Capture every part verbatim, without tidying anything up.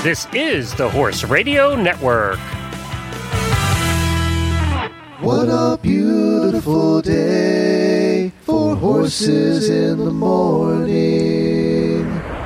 This is the Horse Radio Network. What a beautiful day for horses in the morning.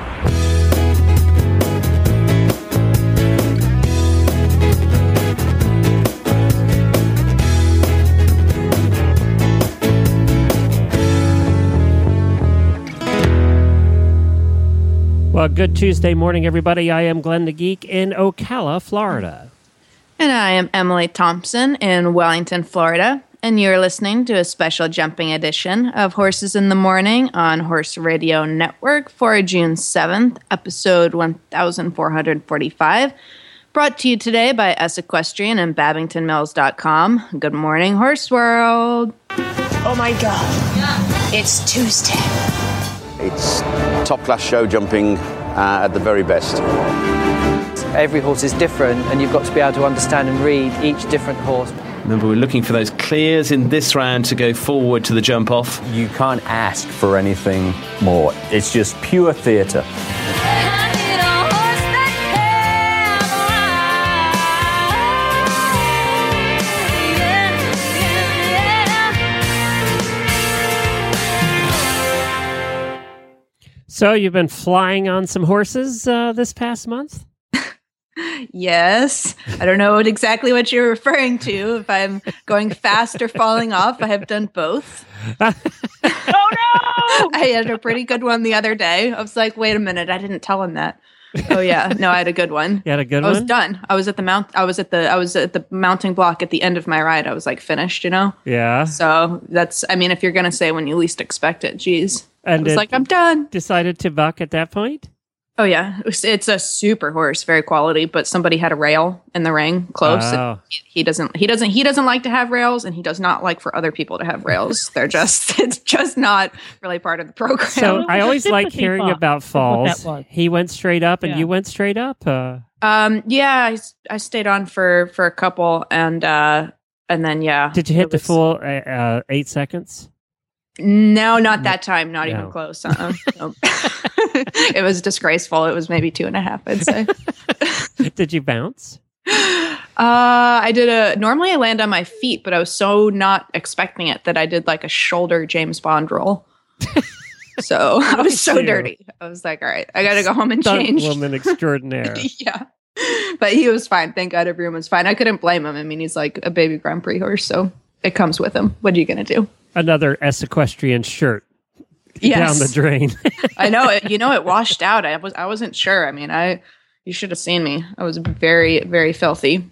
Well, good Tuesday morning, everybody. I am Glenn the Geek in Ocala, Florida. And I am Emily Thompson in Wellington, Florida. And you're listening to a special jumping edition of Horses in the Morning on Horse Radio Network for June seventh, episode one thousand four hundred forty-five. Brought to you today by S Equestrian and Babington Mills dot com. Good morning, Horse World. Oh my God. Yeah. It's Tuesday. It's top-class show jumping uh, at the very best. Every horse is different, and you've got to be able to understand and read each different horse. Remember, we're looking for those clears in this round to go forward to the jump-off. You can't ask for anything more. It's just pure theatre. So you've been flying on some horses uh, this past month? Yes. I don't know what, exactly what you're referring to. If I'm going fast or falling off, I have done both. Oh no! I had a pretty good one the other day. I was like, wait a minute, I didn't tell him that. Oh yeah, no, I had a good one. You had a good I one? was done. I was at the mount. I was at the. I was at the mounting block at the end of my ride. I was like finished, you know. Yeah. So that's. I mean, if you're gonna say when you least expect it, geez. And I was it like, I'm done. Decided to buck at that point? Oh yeah, it's, it's a super horse, very quality. But somebody had a rail in the ring close. Oh. He, he doesn't. He doesn't. He doesn't like to have rails, and he does not like for other people to have rails. They're just. It's just not really part of the program. So I always like hearing buck. about falls. That was. He went straight up, and Yeah. you went straight up. Uh, Um. Yeah. I, s- I stayed on for for a couple, and uh, and then yeah. did you hit it the was- full uh, uh, eight seconds? No, not that time. Not No. even close. Uh-uh. Nope. It was disgraceful. It was maybe two and a half, I'd say. Did you bounce? Uh, I did a. Normally, I land on my feet, but I was so not expecting it that I did like a shoulder James Bond roll. So I was so you. dirty. I was like, all right, I got to go home and Stunt change. woman extraordinaire. Yeah. But he was fine. Thank God everyone was fine. I couldn't blame him. I mean, he's like a baby Grand Prix horse, so it comes with him. What are you going to do? Another S Equestrian shirt Yes. down the drain. I know it. You know, it washed out. I was, I wasn't sure. I mean, I, you should have seen me. I was very, very filthy.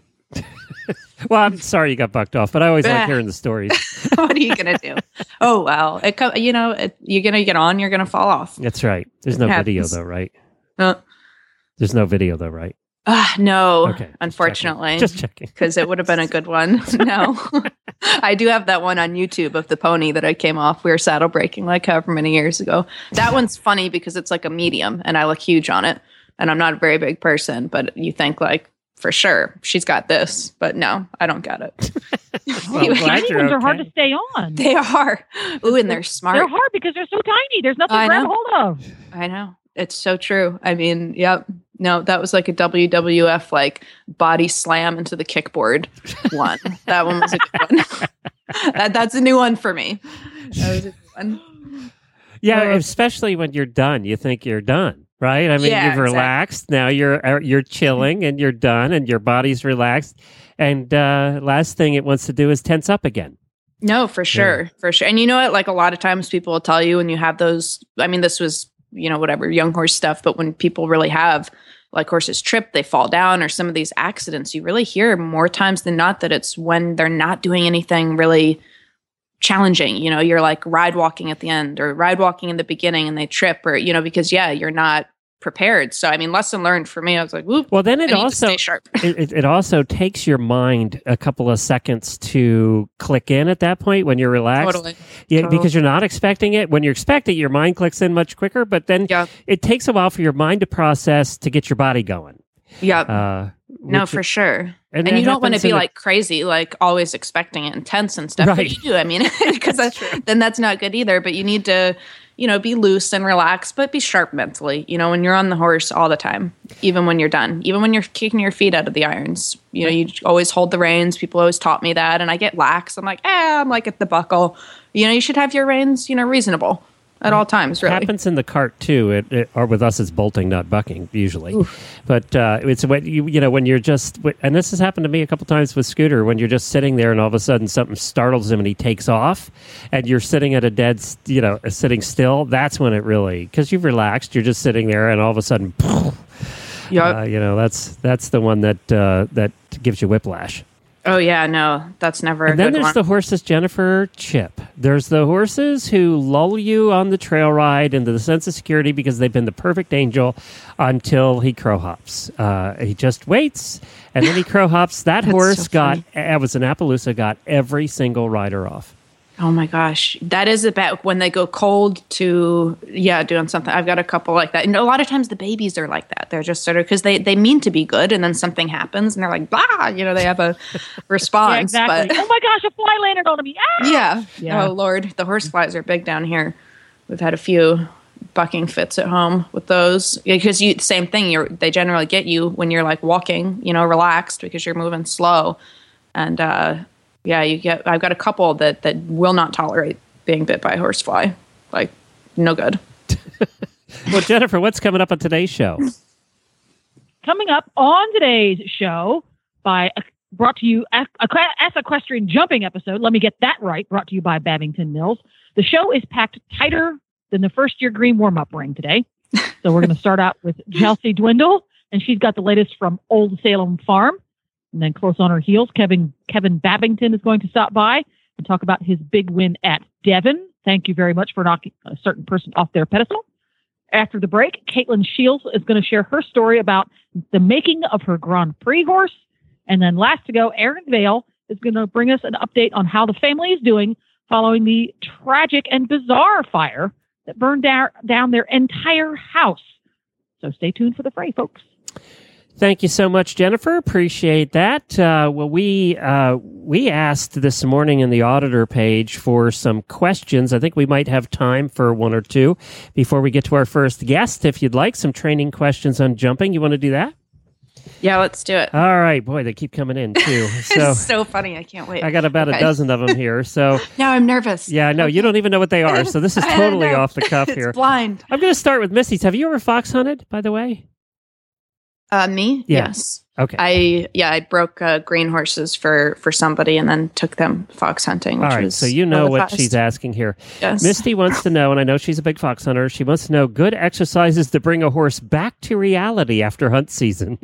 Well, I'm sorry you got bucked off, but I always like Bah. hearing the stories. What are you gonna do? Oh well, it co- you know, it, you're gonna get on. You're gonna fall off. That's right. There's no Happens. video, though, right? Uh, There's no video, though, right? ah, no, Okay. just unfortunately, checking. Just checking. because it would have been a good one. No, I do have that one on YouTube of the pony that I came off. We were saddle breaking like however many years ago. That one's funny because it's like a medium, and I look huge on it, and I'm not a very big person, but you think like. For sure, she's got this, but no, I don't got it. Well, I'm glad Tiny you're ones are hard okay. to stay on. They are. Ooh, and they're smart. They're hard because they're so tiny. There's nothing I to grab know. hold of. I know. It's so true. I mean, yep. No, that was like a W W F like body slam into the kickboard one. That one was a good one. that that's a new one for me. That was a good one. Yeah, Uh, especially when you're done. You think you're done. Right? I mean, Yeah, you've exactly. relaxed. Now you're uh, you're chilling and you're done and your body's relaxed. And uh, last thing it wants to do is tense up again. No, for sure. For sure. And you know what? Like a lot of times people will tell you when you have those, I mean, this was, you know, whatever, young horse stuff, but when people really have like horses trip, they fall down or some of these accidents, you really hear more times than not that it's when they're not doing anything really challenging. You know, you're like ride walking at the end or ride walking in the beginning and they trip or, you know, because yeah, you're not prepared. So, I mean, lesson learned for me. I was like, whoop. Well, then I it need to also stay sharp. it, it- it also takes your mind a couple of seconds to click in at that point when you're relaxed. Totally. Yeah, Totally. because you're not expecting it. When you expect it, your mind clicks in much quicker. But then Yeah. it takes a while for your mind to process to get your body going. Yeah. Uh, No, which- for sure. and And, that you don't want to happens be in a- like crazy, like always expecting it intense and stuff. Right. But you do. I mean, because then that's not good either. But you need to, you know, be loose and relaxed, but be sharp mentally, you know, when you're on the horse all the time, even when you're done, even when you're kicking your feet out of the irons, you know, you always hold the reins. People always taught me that. And I get lax. I'm like, eh, I'm like at the buckle. You know, you should have your reins, you know, reasonable at all times, really. It happens in the cart, too. It, it, or with us, it's bolting, not bucking, usually. Oof. But uh, it's when you, you know, when you're just, and this has happened to me a couple times with Scooter, when you're just sitting there and all of a sudden something startles him and he takes off and you're sitting at a dead, you know, sitting still, that's when it really, because you've relaxed, you're just sitting there and all of a sudden, yep. uh, you know, that's that's the one that uh, that gives you whiplash. Oh, yeah, no, that's never and a then good there's one. the horses, Jennifer, Chip. There's the horses who lull you on the trail ride into the sense of security because they've been the perfect angel until he crow hops. Uh, he just waits, and then he crow hops. That horse so got, it was in Appaloosa, got every single rider off. Oh, my gosh. That is about when they go cold to, yeah, doing something. I've got a couple like that. And a lot of times the babies are like that. They're just sort of, because they, they mean to be good, and then something happens, and they're like, blah, you know, they have a response. Yeah, exactly. But, oh, my gosh, a fly landed on me. Ah! Yeah. yeah. Oh, Lord. The horse flies are big down here. We've had a few bucking fits at home with those. Because you, same thing, you're, they generally get you when you're like walking, you know, relaxed because you're moving slow. And, uh, yeah, you get. I've got a couple that, that will not tolerate being bit by a horsefly. Like, no good. Well, Jennifer, what's coming up on today's show? Coming up on today's show, by uh, brought to you as equestrian jumping episode. Let me get that right. Brought to you by Babington Mills. The show is packed tighter than the first year green warm up ring today. So we're going to start out with Chelsea Dwindle, and she's got the latest from Old Salem Farm. And then close on her heels, Kevin Kevin Babington is going to stop by and talk about his big win at Devon. Thank you very much for knocking a certain person off their pedestal. After the break, Caitlin Shields is going to share her story about the making of her Grand Prix horse. And then last to go, Erin Vale is going to bring us an update on how the family is doing following the tragic and bizarre fire that burned down, down their entire house. So stay tuned for the fray, folks. Thank you so much, Jennifer. Appreciate that. Uh, well, we uh, we asked this morning in the auditor page for some questions. I think we might have time for one or two before we get to our first guest. If you'd like some training questions on jumping, you want to do that? Yeah, let's do it. All right. Boy, they keep coming in, too. So, it's so funny. I can't wait. I got about okay. a dozen of them here. So now I'm nervous. Yeah, no, you don't even know what they are. So this is totally off the cuff it's here. blind. I'm going to start with Misty's. Have you ever fox hunted, by the way? Uh, me? Yeah. Yes. Okay. I yeah, I broke uh, green horses for, for somebody and then took them fox hunting. Which All right, was so you know what fast. she's asking here. Yes. Misty wants to know, and I know she's a big fox hunter, she wants to know good exercises to bring a horse back to reality after hunt season.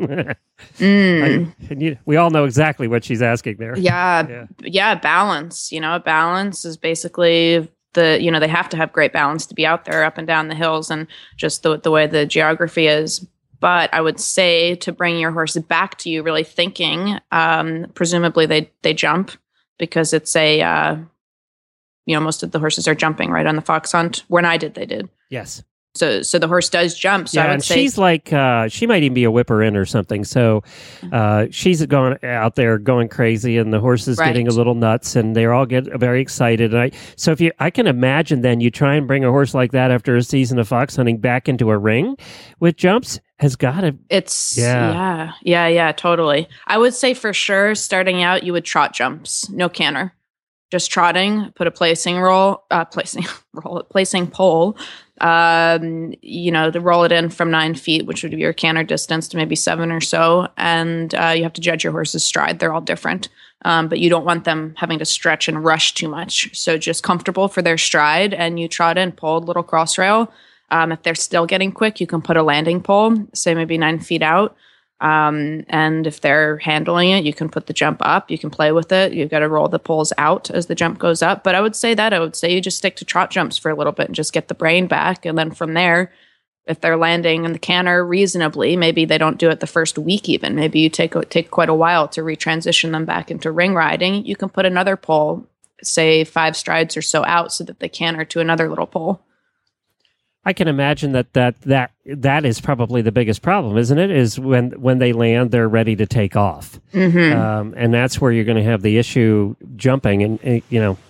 mm. I, and you, we all know exactly what she's asking there. Yeah, yeah, yeah, balance. You know, balance is basically the, you know, they have to have great balance to be out there up and down the hills and just the the way the geography is. But I would say to bring your horse back to you really thinking, um, presumably they, they jump because it's a, uh, you know, most of the horses are jumping right on the fox hunt. When I did, they did. Yes. So so the horse does jump. So yeah, I would and say she's like, uh, she might even be a whipper in or something. So uh, she's going out there going crazy and the horse is right. getting a little nuts and they're all get very excited. And I, so if you, I can imagine then you try and bring a horse like that after a season of fox hunting back into a ring with jumps has got to. It's, yeah. yeah, yeah, yeah, totally. I would say for sure starting out, you would trot jumps, no canter. Just trotting, put a placing roll, uh, placing roll, placing pole, um, you know, to roll it in from nine feet, which would be your canter distance, to maybe seven or so. And uh, you have to judge your horse's stride. They're all different, um, but you don't want them having to stretch and rush too much. So just comfortable for their stride, and you trot in, pull a little cross rail. Um, if they're still getting quick, you can put a landing pole, say maybe nine feet out. Um, and if they're handling it, you can put the jump up, you can play with it. You've got to roll the poles out as the jump goes up. But I would say that I would say you just stick to trot jumps for a little bit and just get the brain back. And then from there, if they're landing in the canter reasonably, maybe they don't do it the first week even. Maybe you take, take quite a while to retransition them back into ring riding. You can put another pole, say five strides or so out so that they canter to another little pole. I can imagine that, that that that is probably the biggest problem, isn't it? Is when when they land, they're ready to take off, mm-hmm. um, and that's where you're going to have the issue jumping. And, and you know,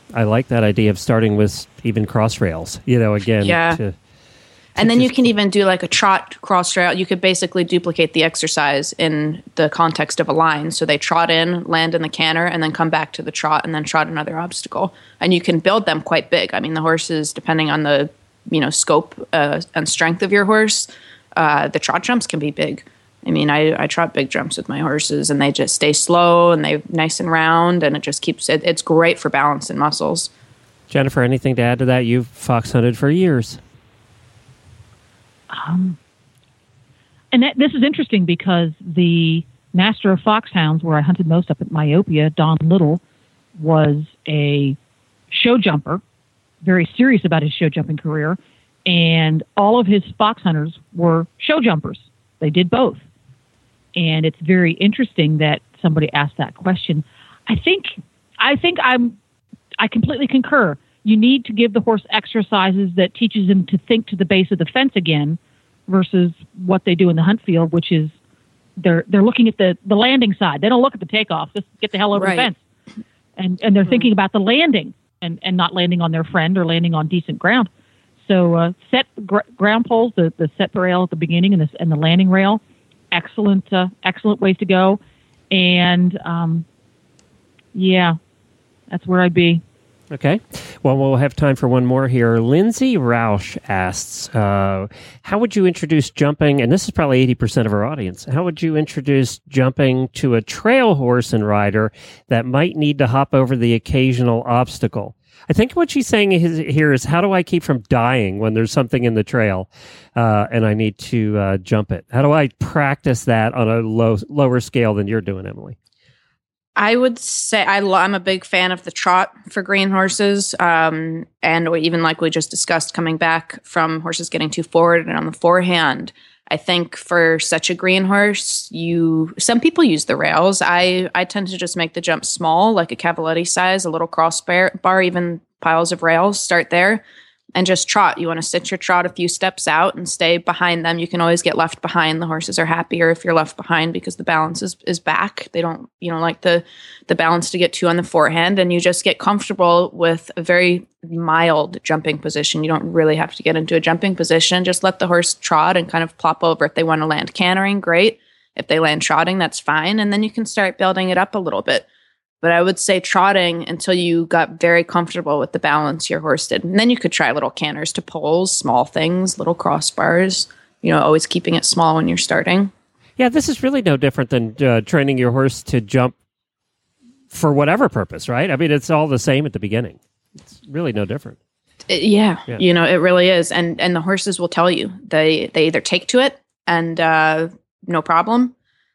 I like that idea of starting with even cross rails. You know, again, yeah. To, and then you can even do like a trot cross trail. You could basically duplicate the exercise in the context of a line. So they trot in, land in the canter, and then come back to the trot, and then trot another obstacle. And you can build them quite big. I mean, the horses, depending on the you know scope uh, and strength of your horse, uh, the trot jumps can be big. I mean, I, I trot big jumps with my horses, and they just stay slow and they're nice and round, and it just keeps it. It's great for balance and muscles. Jennifer, anything to add to that? You've fox hunted for years. Um, and that, this is interesting because the master of foxhounds, where I hunted most up at Myopia, Don Little, was a show jumper, very serious about his show jumping career, and all of his fox hunters were show jumpers. They did both. And it's very interesting that somebody asked that question. I think I think I'm I completely concur. You need to give the horse exercises that teaches him to think to the base of the fence again versus what they do in the hunt field, which is they're they're looking at the, the landing side. They don't look at the takeoff. Just get the hell over right. the fence. And and they're mm-hmm. thinking about the landing and, and not landing on their friend or landing on decent ground. So uh, set gr- ground poles, the, the set rail at the beginning and the, and the landing rail, excellent uh, excellent ways to go. And um, yeah, that's where I'd be. Okay. Well, we'll have time for one more here. Lindsay Roush asks, uh, how would you introduce jumping, and this is probably eighty percent of our audience, how would you introduce jumping to a trail horse and rider that might need to hop over the occasional obstacle? I think what she's saying is, here is, how do I keep from dying when there's something in the trail uh, and I need to uh, jump it? How do I practice that on a low, lower scale than you're doing, Emily? I would say I lo- I'm a big fan of the trot for green horses, um, and even like we just discussed, coming back from horses getting too forward and on the forehand. I think for such a green horse, you some people use the rails. I, I tend to just make the jump small, like a Cavaletti size, a little crossbar, bar, even piles of rails. Start there and just trot. You want to sit your trot a few steps out and stay behind them. You can always get left behind. The horses are happier if you're left behind because the balance is, is back. They don't, you know, like the, the balance to get to on the forehand, and you just get comfortable with a very mild jumping position. You don't really have to get into a jumping position. Just let the horse trot and kind of plop over. If they want to land cantering, great. If they land trotting, that's fine. And then you can start building it up a little bit. But I would say trotting until you got very comfortable with the balance your horse did. And then you could try little canters to poles, small things, little crossbars, you know, always keeping it small when you're starting. Yeah, this is really no different than uh, training your horse to jump for whatever purpose, right? I mean, it's all the same at the beginning. It's really no different. It, yeah, yeah, you know, it really is. And and the horses will tell you. They, they either take to it and uh, no problem.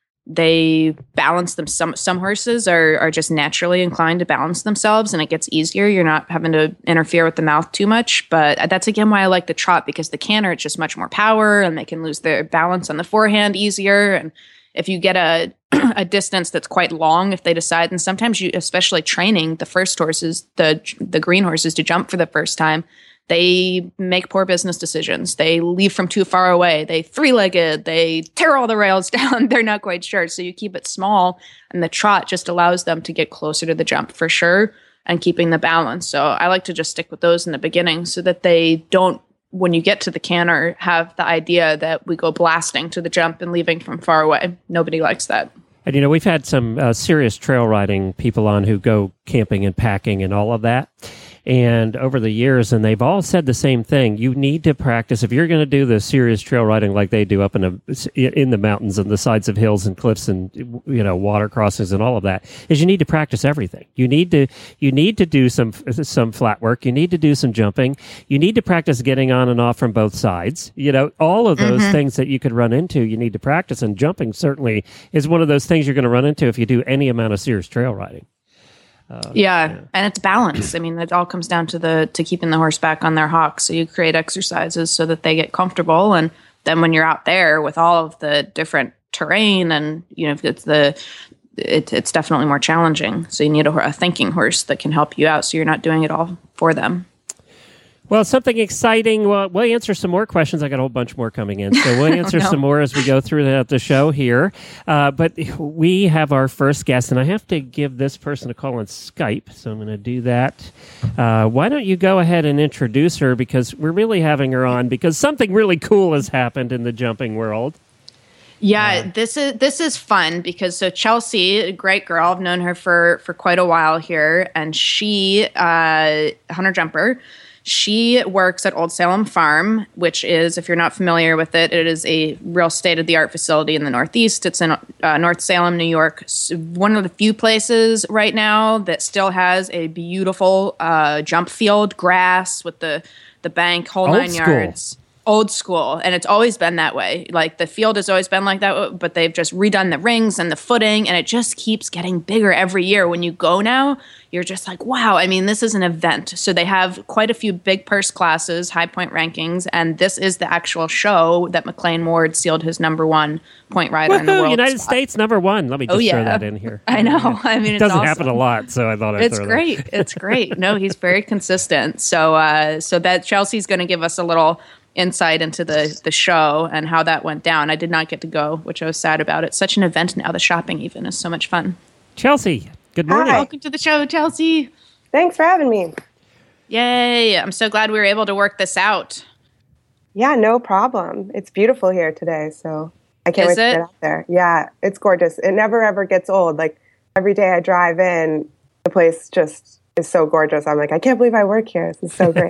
They balance them. Some some horses are are just naturally inclined to balance themselves, and it gets easier. You're not having to interfere with the mouth too much. But that's again why I like the trot, because the canter, it's just much more power, and they can lose their balance on the forehand easier. And if you get a a distance that's quite long, if they decide, and sometimes you, especially training the first horses, the the green horses to jump for the first time, they make poor business decisions. They leave from too far away. They three-legged. They tear all the rails down. They're not quite sure. So you keep it small, and the trot just allows them to get closer to the jump for sure and keeping the balance. So I like to just stick with those in the beginning so that they don't, when you get to the canter, have the idea that we go blasting to the jump and leaving from far away. Nobody likes that. And, you know, we've had some uh, serious trail riding people on who go camping and packing and all of that. And over the years, and they've all said the same thing, you need to practice. If you're going to do the serious trail riding like they do up in the, in the mountains and the sides of hills and cliffs and, you know, water crossings and all of that, is you need to practice everything. You need to, you need to do some, some flat work. You need to do some jumping. You need to practice getting on and off from both sides. You know, all of those mm-hmm. things that you could run into, you need to practice. And jumping certainly is one of those things you're going to run into if you do any amount of serious trail riding. Uh, yeah, yeah, and it's balance. I mean, it all comes down to the to keeping the horse back on their hocks. So you create exercises so that they get comfortable, and then when you're out there with all of the different terrain, and you know, if it's the it, it's definitely more challenging. So you need a, a thinking horse that can help you out, so you're not doing it all for them. Well, something exciting. Well, we'll answer some more questions. I got a whole bunch more coming in, so we'll answer oh, no. some more as we go through the, the show here. Uh, but we have our first guest, and I have to give this person a call on Skype, so I'm going to do that. Uh, why don't you go ahead and introduce her, because we're really having her on because something really cool has happened in the jumping world. Yeah, uh, this is this is fun because so Chelsea, a great girl, I've known her for for quite a while here, and she, uh, hunter jumper. She works at Old Salem Farm, which is, if you're not familiar with it, it is a real state-of-the-art facility in the Northeast. It's in uh, North Salem, New York. It's one of the few places right now that still has a beautiful uh, jump field, grass with the, the bank, whole Old nine school. yards. Old school, and it's always been that way. Like the field has always been like that, but they've just redone the rings and the footing, and it just keeps getting bigger every year. When you go now, you're just like, wow, I mean, this is an event. So they have quite a few big purse classes, high point rankings, and this is the actual show that McLean Ward sealed his number one point rider Woo-hoo, in the world. United spot. States number one. Let me just oh, yeah. throw that in here. I know. I mean, it it's doesn't awesome. happen a lot, so I thought I'd it's throw great. that. It's great. No, he's very consistent. So, uh, so that Chelsea's going to give us a little insight into the the show and how that went down. I did not get to go, which I was sad about. It's such an event now. The shopping even is so much fun. Chelsea, good morning. Hi. Welcome to the show, Chelsea. Thanks for having me. Yay. I'm so glad we were able to work this out. Yeah, no problem. It's beautiful here today, so I can't is wait it? to get out there. Yeah, it's gorgeous. It never ever gets old. Like every day I drive in, the place just is so gorgeous. I'm like, I can't believe I work here. This is so great.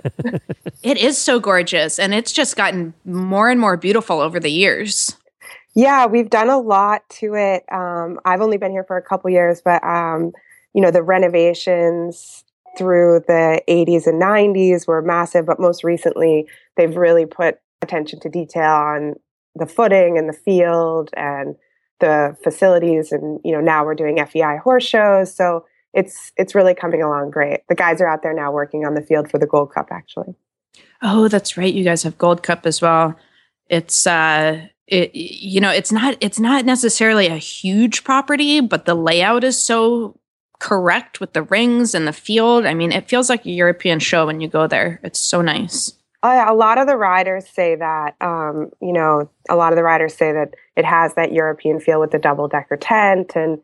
It is so gorgeous, and it's just gotten more and more beautiful over the years. Yeah, we've done a lot to it. Um, I've only been here for a couple years, but um, you know, the renovations through the eighties and nineties were massive. But most recently, they've really put attention to detail on the footing and the field and the facilities. And you know, now we're doing F E I horse shows, so it's it's really coming along great. The guys are out there now working on the field for the Gold Cup, actually. Oh, that's right. You guys have Gold Cup as well. It's uh, it you know, it's not it's not necessarily a huge property, but the layout is so correct with the rings and the field. I mean, it feels like a European show when you go there. It's so nice. Oh, yeah, a lot of the riders say that. Um, you know, a lot of the riders say that it has that European feel with the double decker tent and.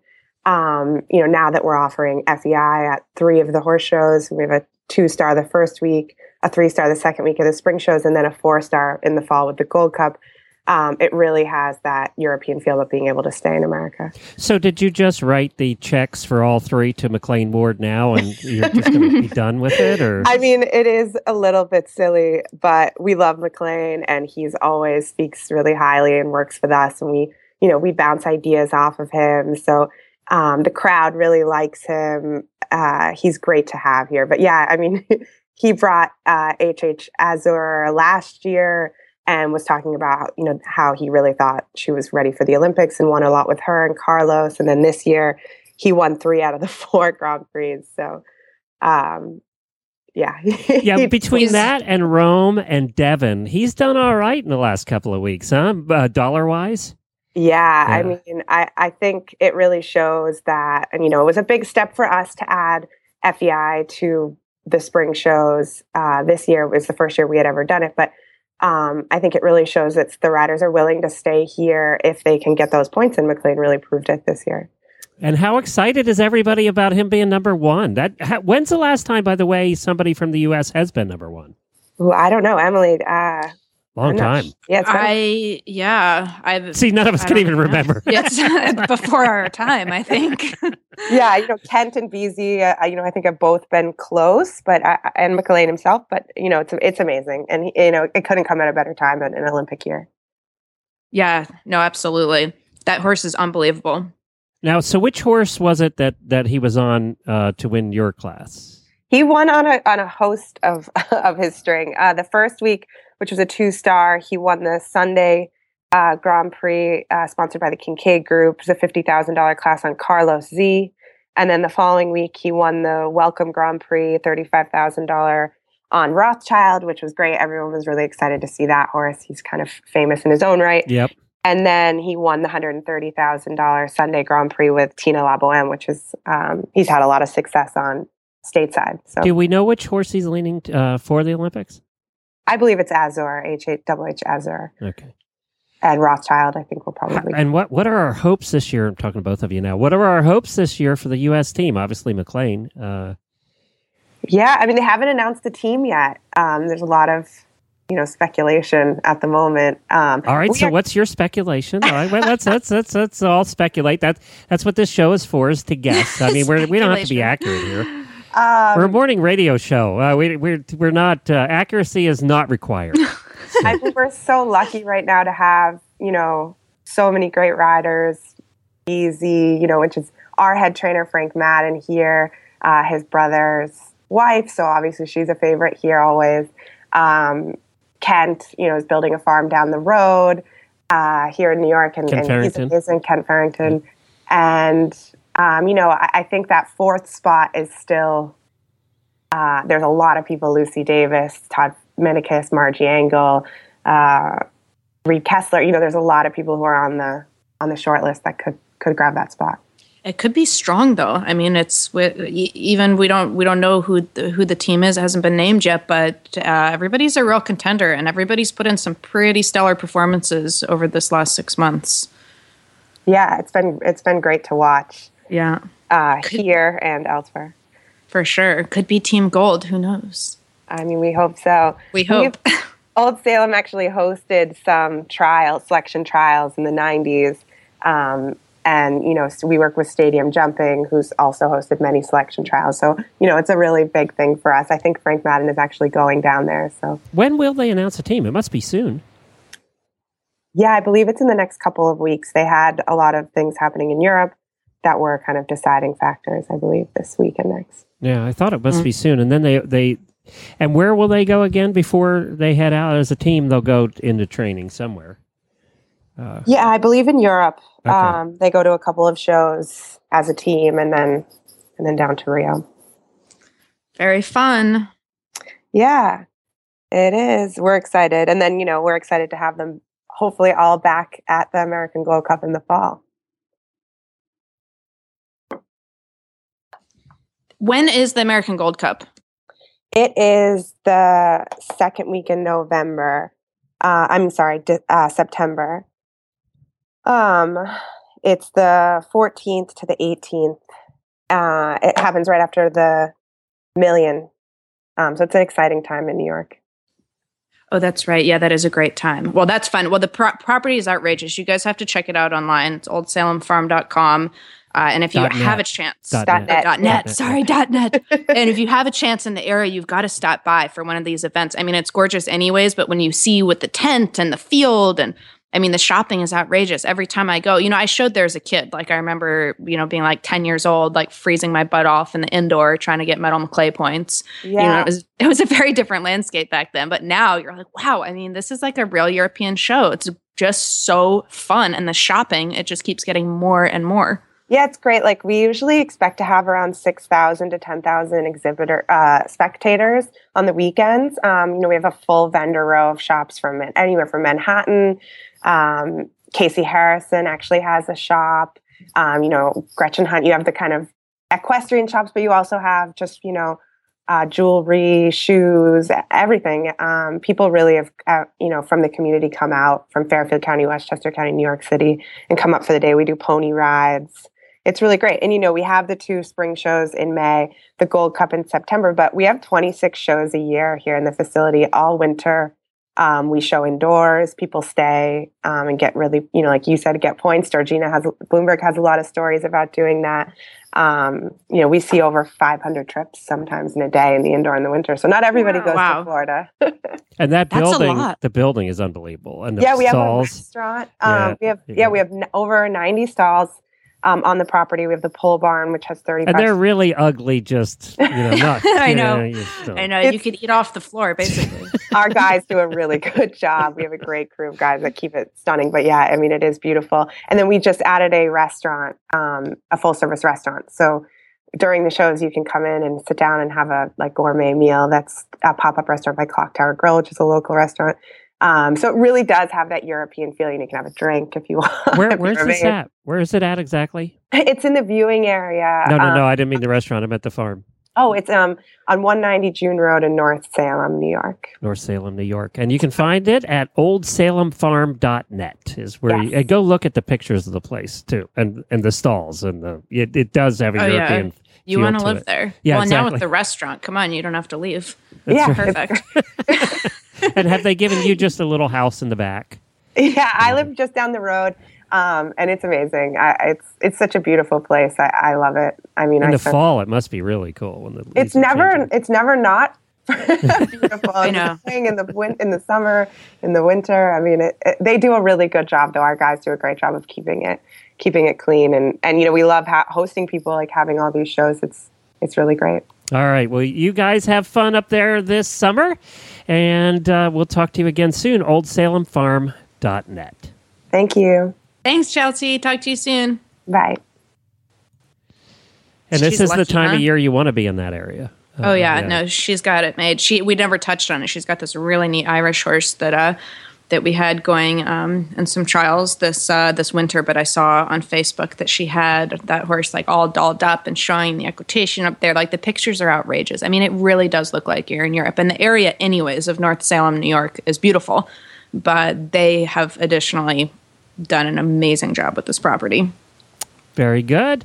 Um, you know, now that we're offering F E I at three of the horse shows, we have a two star the first week, a three star the second week of the spring shows, and then a four star in the fall with the Gold Cup. Um, it really has that European feel of being able to stay in America. So did you just write the checks for all three to McLean Ward now and you're just going to be done with it? Or I mean, it is a little bit silly, but we love McLean and he's always speaks really highly and works with us. And we, you know, we bounce ideas off of him. So Um, the crowd really likes him. Uh, he's great to have here. But yeah, I mean, he brought uh, H H Azur last year and was talking about, you know, how he really thought she was ready for the Olympics and won a lot with her and Carlos. And then this year, he won three out of the four Grand Prix. So, um, yeah. yeah, between that and Rome and Devon, he's done all right in the last couple of weeks, huh? Uh, dollar-wise? Yeah, Yeah. I mean, I, I think it really shows that, and you know, it was a big step for us to add F E I to the spring shows. Uh, this year was the first year we had ever done it, but um, I think it really shows that the riders are willing to stay here if they can get those points, and McLean really proved it this year. And how excited is everybody about him being number one? That ha, when's the last time, by the way, somebody from the U S has been number one? Ooh, I don't know, Emily. Uh, Long time. Yeah, it's been- I yeah. I've See, none of us I can don't even know. remember. Yes, before our time, I think. yeah, you know, Kent and Beasy, uh, you know, I think have both been close, but uh, and McLean himself. But you know, it's it's amazing, and he, you know, it couldn't come at a better time in an Olympic year. Yeah, no, absolutely. That horse is unbelievable. Now, so which horse was it that, that he was on uh, to win your class? He won on a on a host of of his string. Uh, the first week, which was a two star, he won the Sunday uh, Grand Prix uh, sponsored by the Kincaid Group. It was a fifty thousand dollar class on Carlos Z. And then the following week, he won the Welcome Grand Prix, thirty five thousand dollar on Rothschild, which was great. Everyone was really excited to see that horse. He's kind of famous in his own right. Yep. And then he won the one hundred thirty thousand dollar Sunday Grand Prix with Tina La Boheme, which is um, he's had a lot of success on stateside. So do we know which horse he's leaning uh, for the Olympics? I believe it's Azure, H H W H Azure. Okay. And Rothschild, I think, will probably. And what, what are our hopes this year? I'm talking to both of you now. What are our hopes this year for the U S team? Obviously, McLean. Uh, yeah, I mean, they haven't announced the team yet. Um, there's a lot of, you know, speculation at the moment. Um, all right, so are- what's your speculation? All right, well, let's let's let's let's all speculate. That that's what this show is for, is to guess. I mean, we're we don't have to be accurate here. Um, we're a morning radio show. Uh, we we're we're not uh, accuracy is not required. I think we're so lucky right now to have, you know, so many great riders. Easy, you know, which is our head trainer, Frank Madden here, uh, his brother's wife. So obviously she's a favorite here always. Um, Kent, you know, is building a farm down the road uh, here in New York. And, Kent and he's Farrington. amazing, Kent Farrington. And, um, you know, I, I think that fourth spot is still, uh, there's a lot of people, Lucy Davis, Todd Minikis, Margie Angle, uh, Reed Kessler. You know, there's a lot of people who are on the on the short list that could could grab that spot. It could be strong, though. I mean, it's even we don't we don't know who the, who the team is. It hasn't been named yet, but uh, everybody's a real contender, and everybody's put in some pretty stellar performances over this last six months. Yeah, it's been it's been great to watch. Yeah, uh, here and elsewhere, for sure. Could be Team Gold. Who knows? I mean, we hope so. We hope. We've, Old Salem actually hosted some trials, selection trials in the nineties. Um, and, you know, so we work with Stadium Jumping, who's also hosted many selection trials. So, you know, it's a really big thing for us. I think Frank Madden is actually going down there. So when will they announce a team? It must be soon. Yeah, I believe it's in the next couple of weeks. They had a lot of things happening in Europe that were kind of deciding factors, I believe, this week and next. Yeah, I thought it must Mm-hmm. be soon. And then they, they, and where will they go again before they head out as a team? They'll go into training somewhere. Uh, yeah, I believe in Europe. Okay. Um, they go to a couple of shows as a team, and then and then down to Rio. Very fun. Yeah, it is. We're excited, and then you know we're excited to have them hopefully all back at the American Gold Cup in the fall. When is the American Gold Cup? It is the second week in November. Uh, I'm sorry, di- uh, September. Um, it's the fourteenth to the eighteenth. Uh, it happens right after the Million. Um, so it's an exciting time in New York. Oh, that's right. Yeah, that is a great time. Well, that's fun. Well, the pro- property is outrageous. You guys have to check it out online. It's old salem farm dot com. Uh, and if you Dot have net. a chance, Dot dot net. net, dot net, Dot net. sorry, dot net. And if you have a chance in the area, you've got to stop by for one of these events. I mean, it's gorgeous anyways, but when you see with the tent and the field and I mean, the shopping is outrageous. Every time I go, you know, I showed there as a kid. Like I remember, you know, being like ten years old, like freezing my butt off in the indoor trying to get Medal McClay points. Yeah. You know, it was, it was a very different landscape back then. But now you're like, wow, I mean, this is like a real European show. It's just so fun. And the shopping, it just keeps getting more and more. Yeah, it's great. Like we usually expect to have around six thousand to ten thousand exhibitor uh, spectators on the weekends. Um, you know, we have a full vendor row of shops from anywhere from Manhattan. Um, Casey Harrison actually has a shop. Um, you know, Gretchen Hunt, you have the kind of equestrian shops, but you also have just, you know, uh, jewelry, shoes, everything. Um, people really have, uh, you know, from the community come out from Fairfield County, Westchester County, New York City and come up for the day. We do pony rides. It's really great. And, you know, we have the two spring shows in May, the Gold Cup in September, but we have twenty-six shows a year here in the facility all winter. Um, we show indoors, people stay um, and get really, you know, like you said, get points. Georgina has, Bloomberg has a lot of stories about doing that. Um, you know, we see over five hundred trips sometimes in a day in the indoor in the winter. So not everybody Wow. goes Wow. to Florida. and that That's a building, lot. the building is unbelievable. And the yeah, we have a stalls. restaurant. Yeah, Um, we have, yeah, yeah. we have n- over ninety stalls. Um, on the property, we have the pole barn, which has thirty. And they're really ugly, just, you know, not. I you know. you just don't- I know. It's- You could eat off the floor, basically. Our guys do a really good job. We have a great crew of guys that keep it stunning. But yeah, I mean, it is beautiful. And then we just added a restaurant, um, a full service restaurant. So during the shows, you can come in and sit down and have a like gourmet meal. That's a pop up restaurant by Clock Tower Grill, which is a local restaurant. Um, so it really does have that European feeling. You can have a drink if you want. Where, if where's you're this made. at? Where is it at exactly? It's in the viewing area. No, no, um, no. I didn't mean the restaurant. I meant the farm. Oh, it's um on one ninety June Road in North Salem, New York. North Salem, New York. And you can find it at old salem farm dot net is where Yes. you and go look at the pictures of the place too, and and the stalls, and the it, it does have a Oh, yeah. European You feel want to to live it. there. Yeah, well, now exactly. with the restaurant, come on, you don't have to leave. Yeah. Perfect. And have they given you just a little house in the back? Yeah, I live just down the road, um, and it's amazing. I, it's it's such a beautiful place. I, I love it. I mean, In I the spent- fall, it must be really cool when the leaves It's are never changing. it's never not beautiful. I in know. the spring, in the win- in the summer, in the winter. I mean, it, it, they do a really good job, though. Our guys do a great job of keeping it keeping it clean, and and you know we love ha- hosting people, like having all these shows. It's it's really great. All right. Well, you guys have fun up there this summer, and uh, we'll talk to you again soon. old salem farm dot net. Thank you. Thanks, Chelsea. Talk to you soon. Bye. And this She's is the lucky, time huh? of year you want to be in that area. Oh Uh, yeah, no, she's got it made. She we never touched on it. She's got this really neat Irish horse that uh that we had going um in some trials this uh this winter. But I saw on Facebook that she had that horse like all dolled up and showing the equitation up there. Like the pictures are outrageous. I mean, it really does look like you're in Europe. And the area, anyways, of North Salem, New York, is beautiful. But they have additionally done an amazing job with this property. Very good.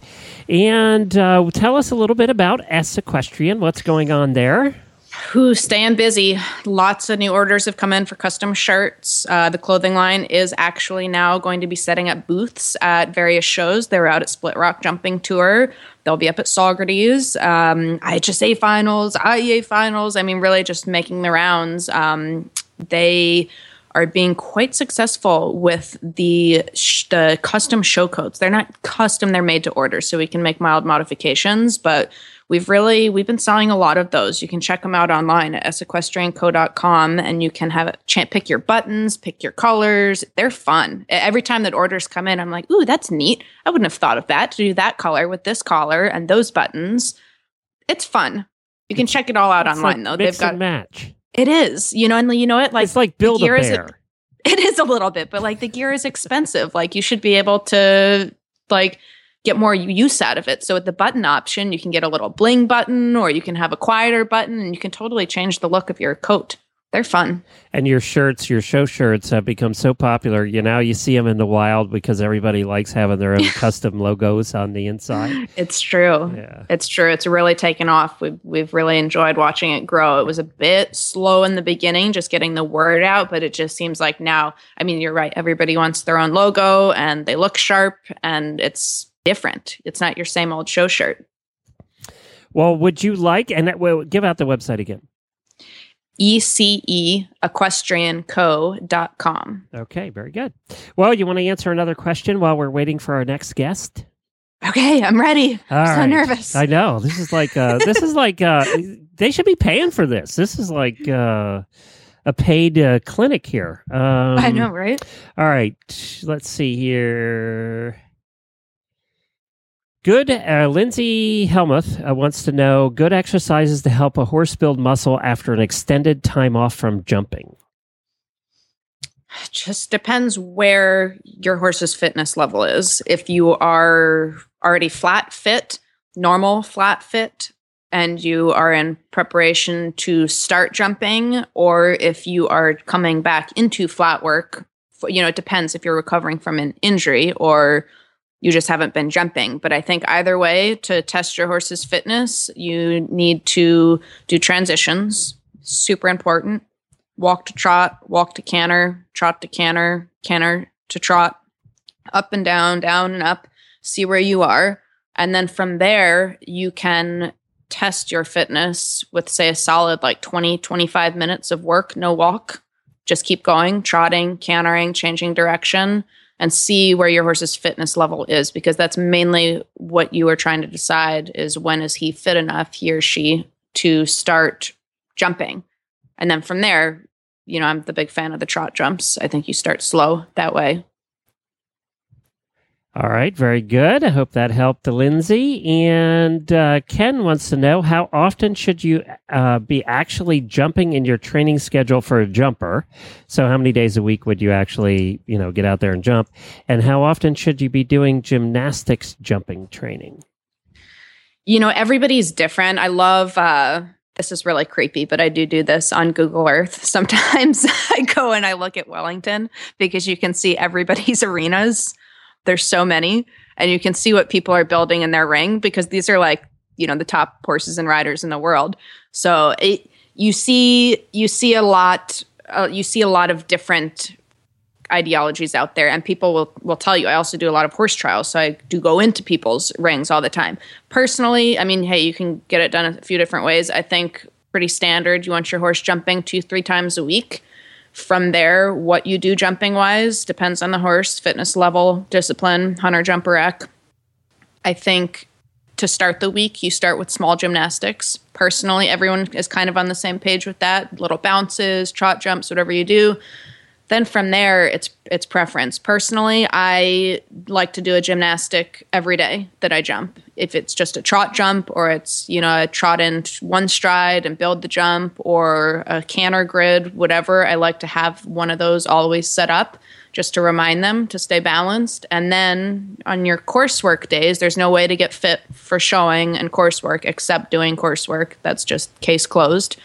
And uh, tell us a little bit about S Equestrian. What's going on there? Who's staying busy? Lots of new orders have come in for custom shirts. Uh, the clothing line is actually now going to be setting up booths at various shows. They're out at Split Rock Jumping Tour. They'll be up at Socrates, um, I H S A finals, I E A finals. I mean, really just making the rounds. Um, they are being quite successful with the sh- the custom show coats. They're not custom; they're made to order, so we can make mild modifications. But we've really we've been selling a lot of those. You can check them out online at s equestrian co dot com, and you can have a ch- pick your buttons, pick your colors. They're fun. Every time that orders come in, I'm like, "Ooh, that's neat! I wouldn't have thought of that to do that color with this collar and those buttons." It's fun. You can check it all out It's online, like though. mix They've got and match. it is, you know, and you know what? Like It's like the Build a gear is- Bear. it is a little bit, but like the gear is expensive. Like you should be able to like get more use out of it. So with the button option, you can get a little bling button, or you can have a quieter button, and you can totally change the look of your coat. They're fun. And your shirts, your show shirts have become so popular. You now you see them in the wild because everybody likes having their own custom logos on the inside. It's true. Yeah. It's true. It's really taken off. We've, we've really enjoyed watching it grow. It was a bit slow in the beginning, just getting the word out, but it just seems like now, I mean, you're right. Everybody wants their own logo and they look sharp and it's different. It's not your same old show shirt. Well, would you like, and that, well, give out the website again. E C E equestrian co dot com. Okay, very good. Well, you want to answer another question while we're waiting for our next guest? Okay, I'm ready. All I'm so right. nervous. I know. This is like uh this is like uh they should be paying for this. This is like uh a paid uh, clinic here. Um, I know, right? All right. Let's see here. Good. Uh, Lindsay Helmuth uh, wants to know good exercises to help a horse build muscle after an extended time off from jumping. Just depends where your horse's fitness level is. If you are already flat fit, normal flat fit, and you are in preparation to start jumping, or if you are coming back into flat work, you know, it depends if you're recovering from an injury or you just haven't been jumping. But I think either way, to test your horse's fitness, you need to do transitions. Super important. Walk to trot, walk to canter, trot to canter, canter to trot, up and down, down and up, see where you are. And then from there, you can test your fitness with, say, a solid like twenty, twenty-five minutes of work, no walk. Just keep going, trotting, cantering, changing direction, and see where your horse's fitness level is, because that's mainly what you are trying to decide is when is he fit enough, he or she, to start jumping. And then from there, you know, I'm the big fan of the trot jumps. I think you start slow that way. All right, very good. I hope that helped Lindsay. And uh, Ken wants to know, how often should you uh, be actually jumping in your training schedule for a jumper? So how many days a week would you actually, you know, get out there and jump? And how often should you be doing gymnastics jumping training? You know, everybody's different. I love, uh, this is really creepy, but I do do this on Google Earth. Sometimes I go and I look at Wellington because you can see everybody's arenas. There's so many, and you can see what people are building in their ring because these are like, you know, the top horses and riders in the world. So it, you see, you see a lot, uh, you see a lot of different ideologies out there, and people will will tell you. I also do a lot of horse trials, so I do go into people's rings all the time. Personally, I mean, hey, you can get it done a few different ways. I think pretty standard. You want your horse jumping two, three times a week. From there, what you do jumping wise depends on the horse, fitness level, discipline, hunter, jumper, ec. I think to start the week, you start with small gymnastics. Personally, everyone is kind of on the same page with that. Little bounces, trot jumps, whatever you do. Then from there, it's it's preference. Personally, I like to do a gymnastic every day that I jump. If it's just a trot jump, or it's, you know, a trot in one stride and build the jump, or a canter grid, whatever, I like to have one of those always set up just to remind them to stay balanced. And then on your coursework days, there's no way to get fit for showing and coursework except doing coursework. That's just case closed.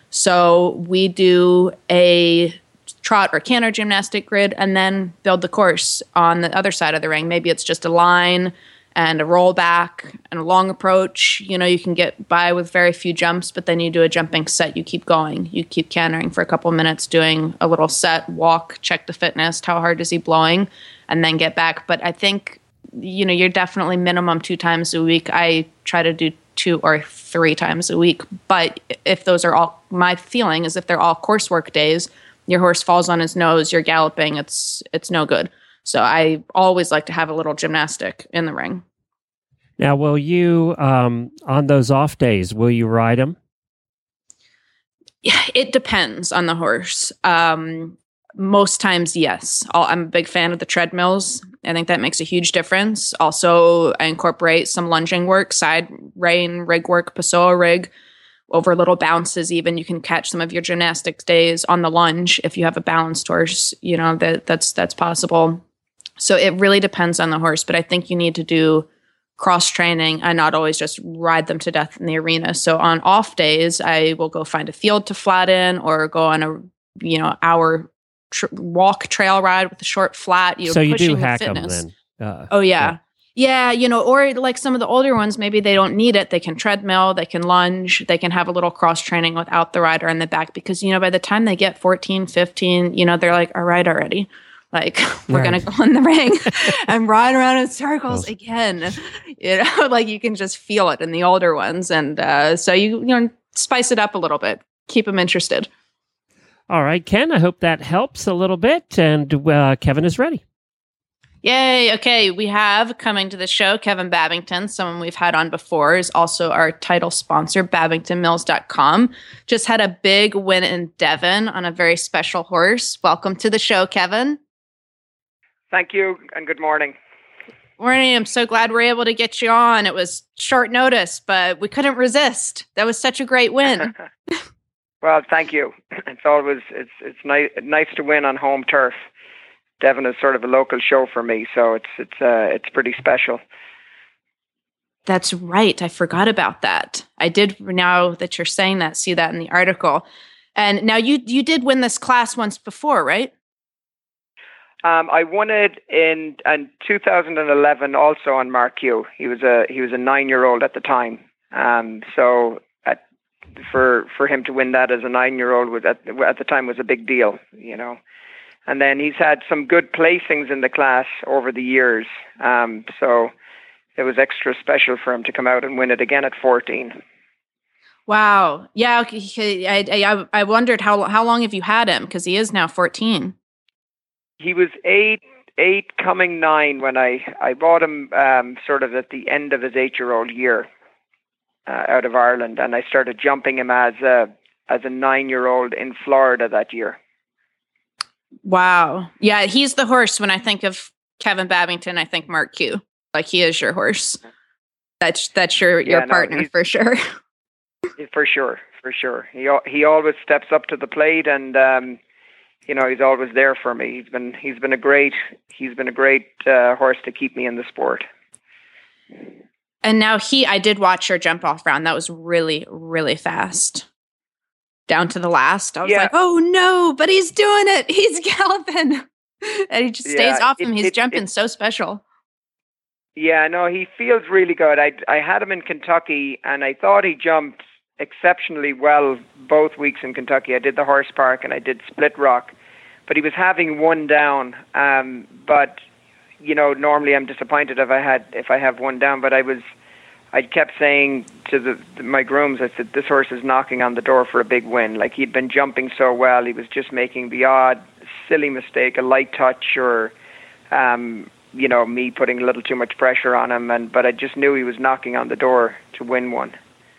So we do a trot or canter gymnastic grid and then build the course on the other side of the ring. Maybe it's just a line and a roll back and a long approach. You know, you can get by with very few jumps, but then you do a jumping set. You keep going. You keep cantering for a couple minutes, doing a little set, walk, check the fitness, how hard is he blowing, and then get back. But I think, you know, you're definitely minimum two times a week. I try to do two or three times a week. But if those are all, my feeling is if they're all coursework days, your horse falls on his nose, you're galloping, it's it's no good. So I always like to have a little gymnastic in the ring. Now, will you, um, on those off days, will you ride them? It depends on the horse. Um, most times, yes. I'll, I'm a big fan of the treadmills. I think that makes a huge difference. Also, I incorporate some lunging work, side rein, rig work, Pessoa rig, over little bounces. Even you can catch some of your gymnastics days on the lunge if you have a balanced horse. You know, that that's that's possible. So it really depends on the horse, but I think you need to do cross training and not always just ride them to death in the arena. So on off days, I will go find a field to flatten or go on a, you know, hour tr- walk trail ride with a short flat. You know, so you pushing do the hack them fitness. then. Uh, oh yeah. yeah. Yeah, you know, or like some of the older ones, maybe they don't need it. They can treadmill, they can lunge, they can have a little cross training without the rider in the back because, you know, by the time they get fourteen, fifteen, you know, they're like, all right, already. Like, we're right. going to go in the ring and ride around in circles oh. again. You know, like you can just feel it in the older ones. And uh, so you, you know, spice it up a little bit, keep them interested. All right, Ken, I hope that helps a little bit. And uh, Kevin is ready. Yay. Okay. We have coming to the show, Kevin Babington, someone we've had on before, is also our title sponsor, Babington Mills dot com. Just had a big win in Devon on a very special horse. Welcome to the show, Kevin. Thank you, and good morning. Morning. I'm so glad we're able to get you on. It was short notice, but we couldn't resist. That was such a great win. Well, thank you. It's always it's it's nice nice to win on home turf. Devon is sort of a local show for me, so it's it's uh, it's pretty special. That's right. I forgot about that. I did, now that you're saying that, see that in the article. And now you you did win this class once before, right? Um, I won it in in two thousand eleven, also on Mark Hugh. He was a he was a nine year old at the time. Um, so at, for for him to win that as a nine year old was at at the time was a big deal, you know. And then he's had some good placings in the class over the years. Um, so it was extra special for him to come out and win it again at fourteen. Wow. Yeah. Okay. I, I, I wondered how, how long have you had him? Because he is now fourteen. He was eight, eight coming nine when I, I bought him um, sort of at the end of his eight-year-old year uh, out of Ireland. And I started jumping him as a, as a nine-year-old in Florida that year. Wow. Yeah, he's the horse. When I think of Kevin Babington, I think Mark Q. Like, he is your horse. That's that's your, your yeah, partner no, for sure. For sure, for sure. He he always steps up to the plate, and um, you know, he's always there for me. He's been he's been a great he's been a great uh, horse to keep me in the sport. And now he, I did watch your jump off round. That was really, really fast. Down to the last. I was Yeah. like, oh no, but he's doing it. He's galloping. And he just stays Yeah, off it- him. He's it- jumping it- so special. Yeah, no, he feels really good. I I had him in Kentucky, and I thought he jumped exceptionally well both weeks in Kentucky. I did the Horse Park and I did Split Rock, but he was having one down. Um, but you know, normally I'm disappointed if I had if I have one down. But I was, I kept saying to the, the my grooms, I said, this horse is knocking on the door for a big win. Like, he'd been jumping so well, he was just making the odd silly mistake, a light touch, or um, you know, me putting a little too much pressure on him. And but I just knew he was knocking on the door to win one.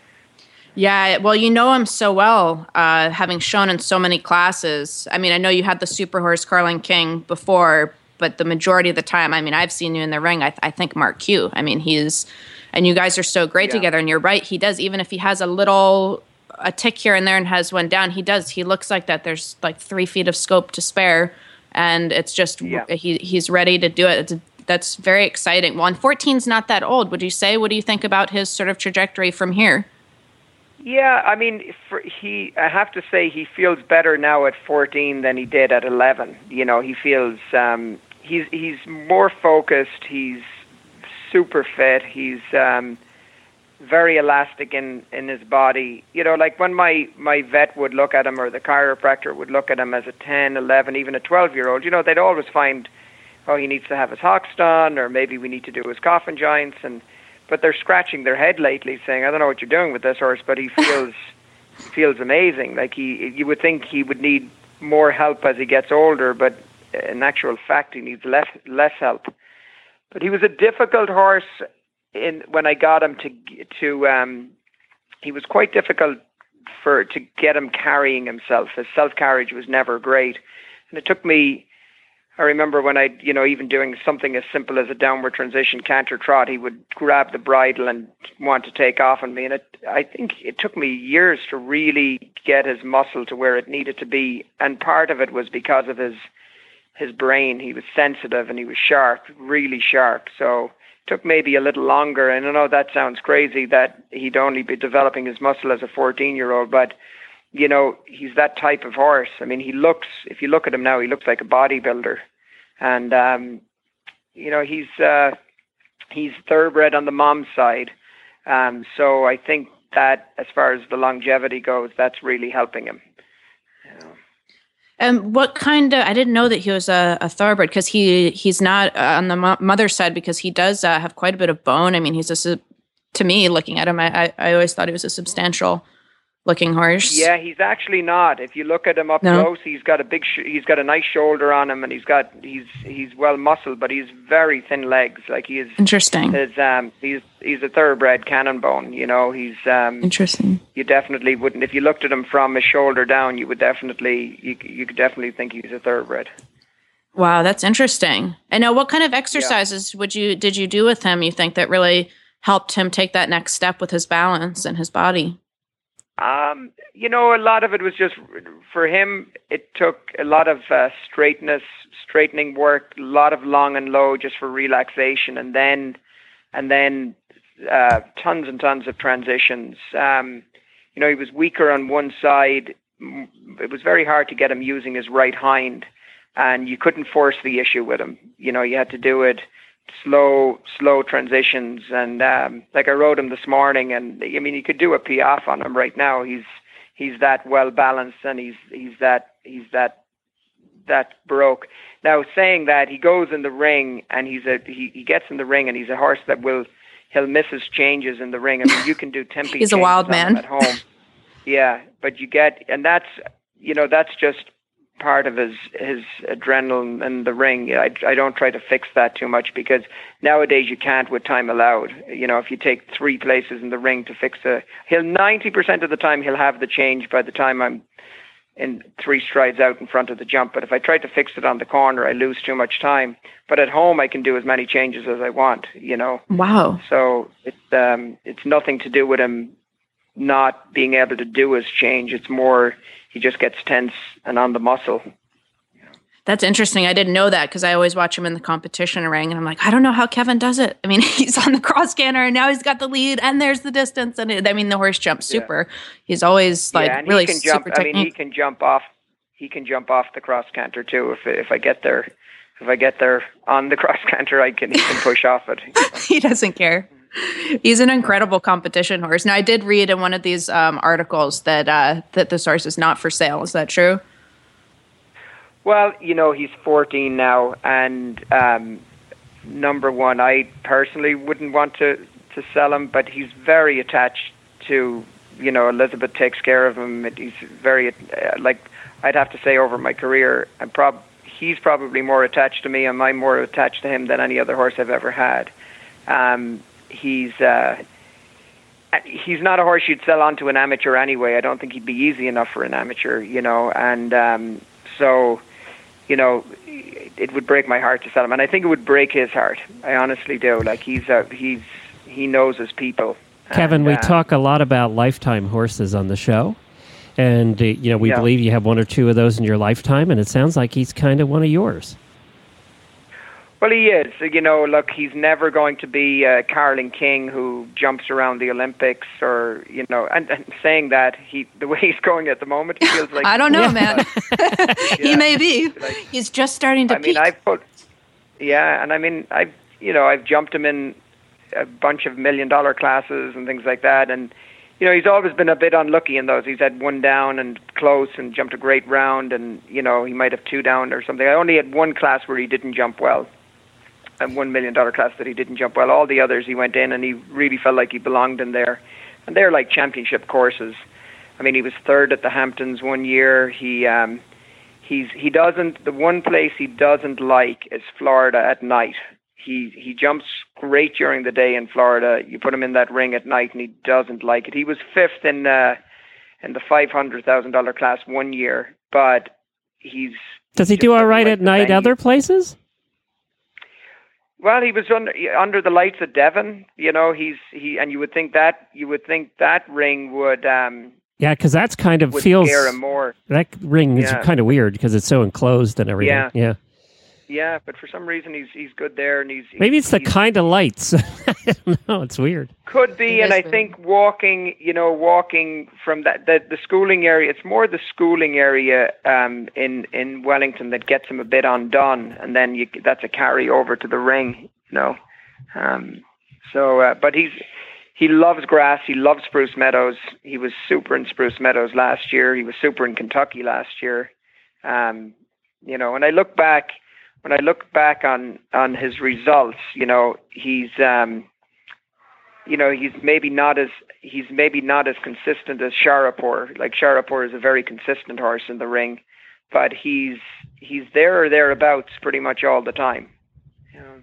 Yeah, well, you know him so well, uh, having shown in so many classes. I mean, I know you had the Super Horse Carling King before, but the majority of the time, I mean, I've seen you in the ring. I, th- I think Mark Q. I mean, he's, and you guys are so great Yeah. together. And you're right, he does. Even if he has a little, a tick here and there and has one down, he does. He looks like that. There's like three feet of scope to spare, and it's just Yeah. he he's ready to do it. It's, that's very exciting. Well, and fourteen's not that old, would you say? What do you think about his sort of trajectory from here? Yeah, I mean, for, he. I have to say he feels better now at fourteen than he did at eleven. You know, he feels um, he's he's more focused. He's super fit. He's um, very elastic in, in his body. You know, like when my, my vet would look at him, or the chiropractor would look at him as a ten, eleven, even a twelve-year-old, you know, they'd always find, oh, he needs to have his hocks done, or maybe we need to do his coffin joints, and but they're scratching their head lately, saying, I don't know what you're doing with this horse, but he feels feels amazing. Like, he, you would think he would need more help as he gets older, but in actual fact, he needs less less help. But he was a difficult horse in when I got him to to. Um, he was quite difficult for to get him carrying himself. His self carriage was never great, and it took me. I remember when I, you know, even doing something as simple as a downward transition canter trot, he would grab the bridle and want to take off on me. And it, I think it took me years to really get his muscle to where it needed to be. And part of it was because of his his brain. He was sensitive and he was sharp, really sharp. So it took maybe a little longer. And I know that sounds crazy that he'd only be developing his muscle as a fourteen-year-old, but you know, he's that type of horse. I mean, he looks, if you look at him now, he looks like a bodybuilder. And, um, you know, he's uh, he's thoroughbred on the mom's side. Um, so I think that as far as the longevity goes, that's really helping him. You know. And what kind of, I didn't know that he was a, a thoroughbred, because he, he's not uh, on the mo- mother's side, because he does uh, have quite a bit of bone. I mean, he's a, su- to me, looking at him, I, I, I always thought he was a substantial looking horse. Yeah, he's actually not. If you look at him up No. close, he's got a big, sh- he's got a nice shoulder on him, and he's got, he's, he's well muscled, but he's very thin legs. Like he is. Interesting. His, um, he's, he's a thoroughbred cannonbone. You know, he's. Um, Interesting. You definitely wouldn't, if you looked at him from his shoulder down, you would definitely, you, you could definitely think he's a thoroughbred. Wow, that's interesting. And now, what kind of exercises would you did you do with him, you think, that really helped him take that next step with his balance and his body? Um, you know, a lot of it was just, for him, it took a lot of uh, straightness, straightening work, a lot of long and low just for relaxation, and then, and then uh, tons and tons of transitions. Um, you know, he was weaker on one side. It was very hard to get him using his right hind, and you couldn't force the issue with him. You know, you had to do it slow, slow transitions. And um, like I rode him this morning, and I mean, you could do a piaffe on him right now. He's he's that well balanced, and he's he's that he's that that broke. Now, saying that, he goes in the ring, and he's a he, he gets in the ring, and he's a horse that will he'll miss his changes in the ring. I mean, you can do tempi. He's a wild changes on him man at home. Yeah, but you get, and that's you know that's just part of his his adrenaline in the ring. I, I don't try to fix that too much, because nowadays you can't with time allowed. You know, if you take three places in the ring to fix a, he'll ninety percent of the time he'll have the change by the time I'm in three strides out in front of the jump. But if I try to fix it on the corner, I lose too much time. But at home, I can do as many changes as I want. You know. Wow. So it's um it's nothing to do with him not being able to do his change. It's more he just gets tense and on the muscle. That's interesting. I didn't know that because I always watch him in the competition ring, and I'm like, I don't know how Kevin does it. I mean, he's on the cross canter, and now he's got the lead, and there's the distance, and it, I mean, the horse jumps super. Yeah. He's always like yeah, and really he can jump. super technique. I mean, he can jump off. He can jump off the cross canter too. If if I get there, if I get there on the cross canter, I can he can push off it. He doesn't care. He's an incredible competition horse. Now, I did read in one of these um, articles that uh, that this horse is not for sale. Is that true? Well, you know, he's fourteen now, and um, number one, I personally wouldn't want to, to sell him, but he's very attached to, you know, Elizabeth takes care of him. He's very, uh, like, I'd have to say over my career, I'm prob- he's probably more attached to me, and I'm more attached to him than any other horse I've ever had. Um, he's... Uh, He's not a horse you'd sell on to an amateur anyway. I don't think he'd be easy enough for an amateur, you know, and um, so, you know, it would break my heart to sell him, and I think it would break his heart. I honestly do. Like, he's a, he's he knows his people. Kevin, and, we uh, talk a lot about lifetime horses on the show, and uh, you know we yeah. believe you have one or two of those in your lifetime, and it sounds like he's kind of one of yours. Well, he is. You know, look, he's never going to be uh, Carling King who jumps around the Olympics, or, you know, and, and saying that, he the way he's going at the moment, he feels like... I don't know, yeah. man. He yeah. may be. Like, he's just starting to I peak. mean, I've put... Yeah, and I mean, I've, you know, I've jumped him in a bunch of million-dollar classes and things like that, and, you know, he's always been a bit unlucky in those. He's had one down and close and jumped a great round, and, you know, he might have two down or something. I only had one class where he didn't jump well. And one million dollar class that he didn't jump well. All the others he went in, and he really felt like he belonged in there. And they're like championship courses. I mean, he was third at the Hamptons one year. He um, he's he doesn't the one place he doesn't like is Florida at night. He he jumps great during the day in Florida. You put him in that ring at night, and he doesn't like it. He was fifth in uh, in the five hundred thousand dollar class one year, but he's does he do all right like at night other places? Well, he was under under the lights at Devon. You know, he's he, and you would think that you would think that ring would. Um, yeah, because that's kind of would feels scare him more. That ring is yeah. kind of weird because it's so enclosed and everything. Yeah, yeah, yeah. But for some reason, he's he's good there, and he's maybe it's the he's, kind of lights. I don't know. It's weird. Could be, it and I weird. think walking, you know, walking from that the, the schooling area. It's more the schooling area um, in in Wellington that gets him a bit undone, and then you, that's a carry over to the ring. You know, um, so uh, but he's he loves grass. He loves Spruce Meadows. He was super in Spruce Meadows last year. He was super in Kentucky last year. Um, you know, and I look back when I look back on on his results. You know, he's um, you know he's maybe not as he's maybe not as consistent as Sharapur. Like Sharapur is a very consistent horse in the ring, but he's he's there or thereabouts pretty much all the time. You know.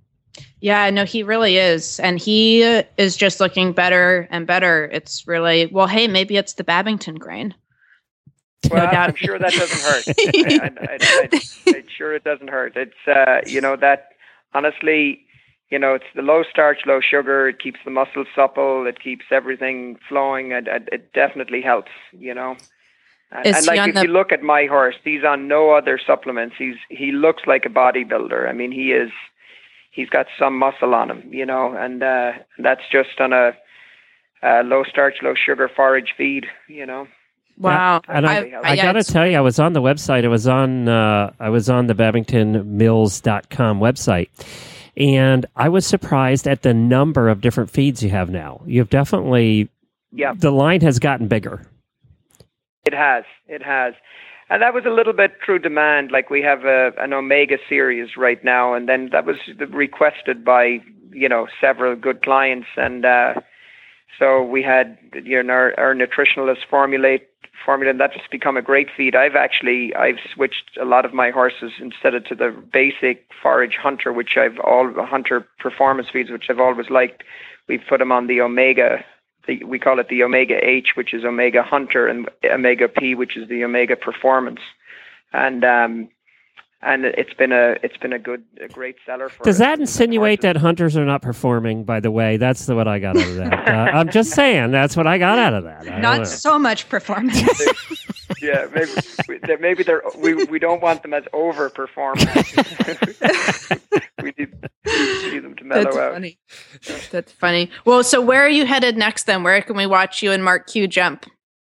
Yeah, no, he really is. And he is just looking better and better. It's really, well, hey, maybe it's the Babington grain. Well, no I'm sure that doesn't hurt. I, I, I, I, I'm sure it doesn't hurt. It's, uh, you know, that, honestly, you know, it's the low starch, low sugar. It keeps the muscles supple. It keeps everything flowing. And it, it definitely helps, you know. And, and like, if the... you look at my horse, he's on no other supplements. He's He looks like a bodybuilder. I mean, he is... He's got some muscle on him, you know, and uh, that's just on a, a low starch, low sugar forage feed, you know. Wow! Yeah, and I, I, I got to tell you, I was on the website. I was on, uh, I was on the Babington Mills dot com website, and I was surprised at the number of different feeds you have now. You've definitely, yeah, the line has gotten bigger. It has. It has. And that was a little bit through demand. Like we have a, an Omega series right now, and then that was requested by, you know, several good clients. And uh, so we had, you know, our, our nutritionalist formulate formula, and that's just become a great feed. I've actually, I've switched a lot of my horses instead of to the basic forage Hunter, which I've all, Hunter performance feeds, which I've always liked. We've put them on the Omega. The, we call it the Omega H, which is Omega Hunter, and Omega P, which is the Omega Performance, and um, and it's been a it's been a good a great seller for. Does us. that insinuate that hunters are not performing? By the way, that's the, what I got out of that. uh, I'm just saying that's what I got out of that. I not so much performance. Yeah, maybe maybe they're we, we don't want them as overperformers. we, need, we need them to mellow That's out. Funny. That's funny. Well, so where are you headed next then? Where can we watch you and Mark Q jump?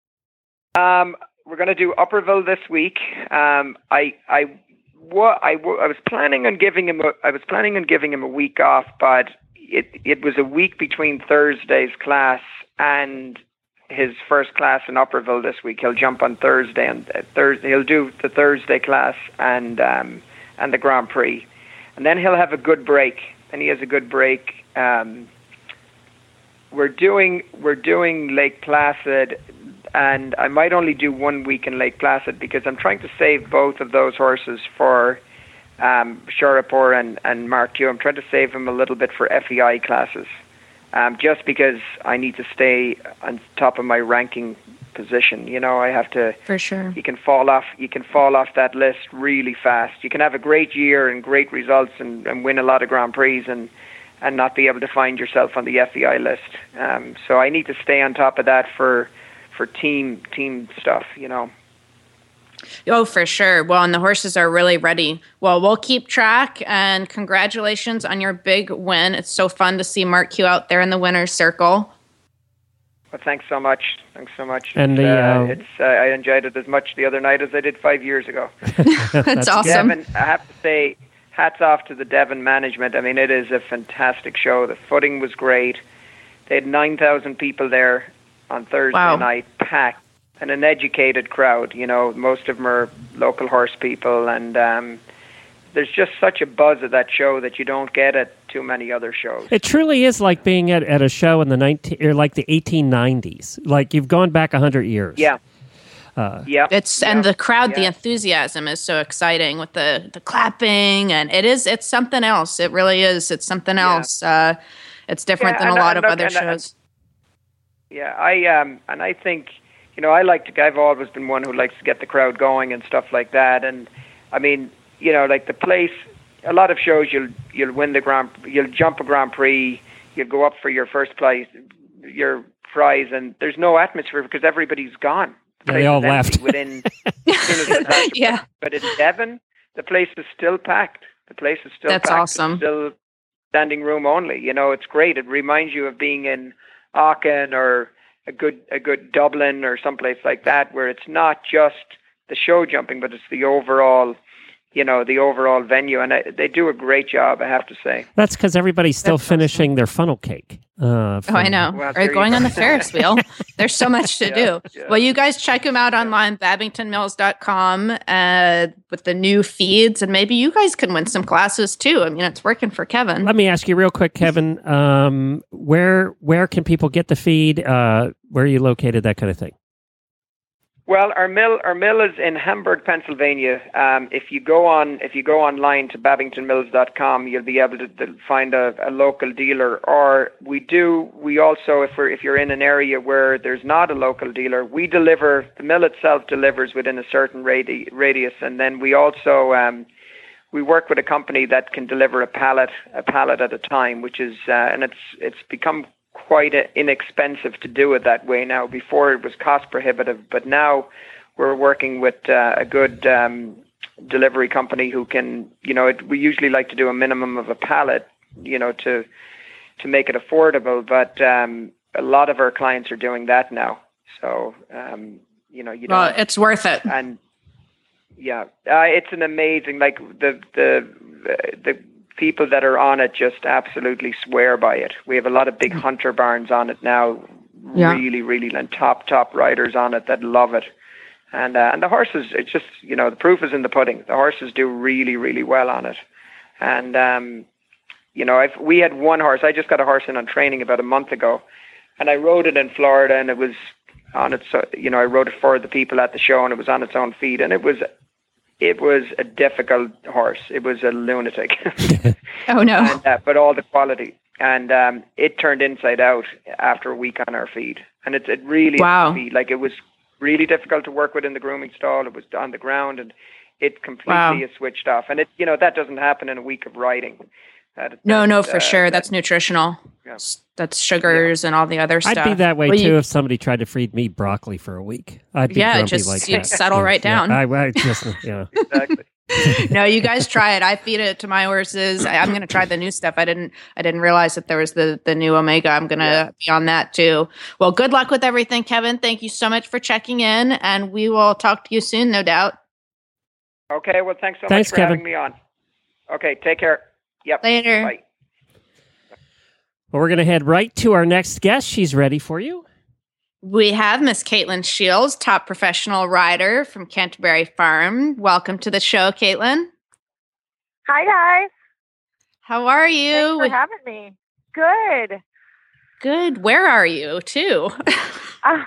Um, we're going to do Upperville this week. Um, I I what I, I was planning on giving him a, I was planning on giving him a week off, but it it was a week between Thursday's class and his first class in Upperville this week. He'll jump on Thursday and uh, Thursday he'll do the Thursday class and um, and the Grand Prix, and then he'll have a good break. And he has a good break. Um, we're doing we're doing Lake Placid, and I might only do one week in Lake Placid because I'm trying to save both of those horses for um, Shurapur and and Mark Q. I'm trying to save him a little bit for F E I classes. Um, just because I need to stay on top of my ranking position, you know, I have to. For sure. You can fall off. You can fall off that list really fast. You can have a great year and great results and, and win a lot of Grand Prix and and not be able to find yourself on the F E I list. Um, so I need to stay on top of that for for team team stuff, you know. Oh, for sure. Well, and the horses are really ready. Well, we'll keep track, and congratulations on your big win. It's so fun to see Mark Q out there in the winner's circle. Well, thanks so much. Thanks so much. And it's, the, uh, uh, it's uh, I enjoyed it as much the other night as I did five years ago. That's, That's awesome. Devon, I have to say, hats off to the Devon management. I mean, it is a fantastic show. The footing was great. They had nine thousand people there on Thursday wow. night, packed. And an educated crowd, you know, most of them are local horse people, and um, there's just such a buzz at that show that you don't get at too many other shows. It truly is like being at, at a show in the nineteen or like the eighteen nineties. Like you've gone back a hundred years. Yeah. Uh, yeah. It's yeah. and the crowd, yeah. the enthusiasm is so exciting with the the clapping, and it is it's something else. It really is. It's something yeah. else. Uh, it's different yeah, than and, a lot and, of and, other and, shows. And, yeah, I um and I think. You know, I like to. I've always been one who likes to get the crowd going and stuff like that. And I mean, you know, like the place. A lot of shows, you'll you'll win the Grand, you'll jump a Grand Prix, you'll go up for your first prize, your prize, and there's no atmosphere because everybody's gone. The they all left within. yeah. But in Devon, the place is still packed. The place is still. That's packed. awesome. It's still standing room only. You know, it's great. It reminds you of being in Aachen or. a good a good Dublin or someplace like that, where it's not just the show jumping, but it's the overall, you know, the overall venue, and I, they do a great job, I have to say. That's because everybody's still That's finishing awesome. Their funnel cake. Uh, oh, I know. Well, or going on the Ferris wheel. There's so much to yeah, do. Yeah. Well, you guys check them out online, babington mills dot com, uh, with the new feeds, and maybe you guys can win some classes too. I mean, it's working for Kevin. Let me ask you real quick, Kevin, um, where where can people get the feed? Uh, where are you located? That kind of thing. Well, our mill our mill is in Hamburg, Pennsylvania. Um, if you go on if you go online to babington mills dot com, you'll be able to, to find a, a local dealer. Or we do we also if we're if you're in an area where there's not a local dealer, we deliver. The mill itself delivers within a certain radi- radius, and then we also um, we work with a company that can deliver a pallet a pallet at a time, which is uh, and it's it's become quite a, inexpensive to do it that way now. Before it was cost prohibitive, but now we're working with uh, a good um, delivery company who can, you know, it, we usually like to do a minimum of a pallet, you know, to to make it affordable. But um, a lot of our clients are doing that now. So, um, you know, you know, well, it's worth it. And yeah, uh, it's an amazing, like the the the. people that are on it just absolutely swear by it. We have a lot of big hunter barns on it now, yeah. really, really, and top, top riders on it that love it. And uh, and the horses, it's just, you know, the proof is in the pudding. The horses do really, really well on it. And, um, you know, I've, we had one horse. I just got a horse in on training about a month ago, and I rode it in Florida, and it was on its, you know, I rode it for the people at the show, and it was on its own feed, and it was It was a difficult horse. It was a lunatic. oh, no. And, uh, but all the quality. And um, it turned inside out after a week on our feed. And it, it really, wow. feed. Like, it was really difficult to work with in the grooming stall. It was on the ground, and it completely wow. is switched off. And, it, you know, that doesn't happen in a week of riding. That, No, that, no, for uh, sure. that- That's nutritional. Yeah. That's sugars and all the other stuff. I'd be that way Well, too you- if somebody tried to feed me broccoli for a week. I'd be Yeah, grumpy just- like you'd that. settle Yeah, right yeah. down. I, I just, yeah. Exactly. No, you guys try it. I feed it to my horses. I, I'm going to try the new stuff. I didn't. I didn't realize that there was the the new Omega. I'm going to Yeah. be on that too. Well, good luck with everything, Kevin. Thank you so much for checking in, and we will talk to you soon, no doubt. Okay. Well, thanks so Thanks, much for Kevin. having me on. Okay. Take care. Yep. Later. Bye. Well, we're going to head right to our next guest. She's ready for you. We have Miss Caitlin Shields, top professional rider from Canterbury Farm. Welcome to the show, Caitlin. Hi, guys. How are you? Thanks for having me. Good. Good. Where are you, too? uh,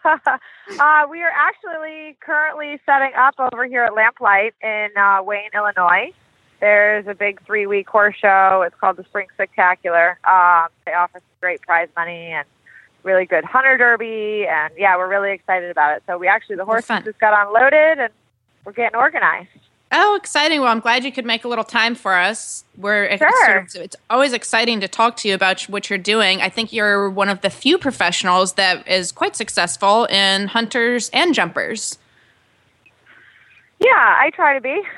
we are actually currently setting up over here at Lamplight in uh, Wayne, Illinois. There's a big three-week horse show. It's called the Spring Spectacular. Um, they offer some great prize money and really good hunter derby. And, yeah, we're really excited about it. So we actually, the horses fun. just got unloaded, and we're getting organized. Oh, exciting. Well, I'm glad you could make a little time for us. We're Sure. it's, it's always exciting to talk to you about what you're doing. I think you're one of the few professionals that is quite successful in hunters and jumpers. Yeah, I try to be.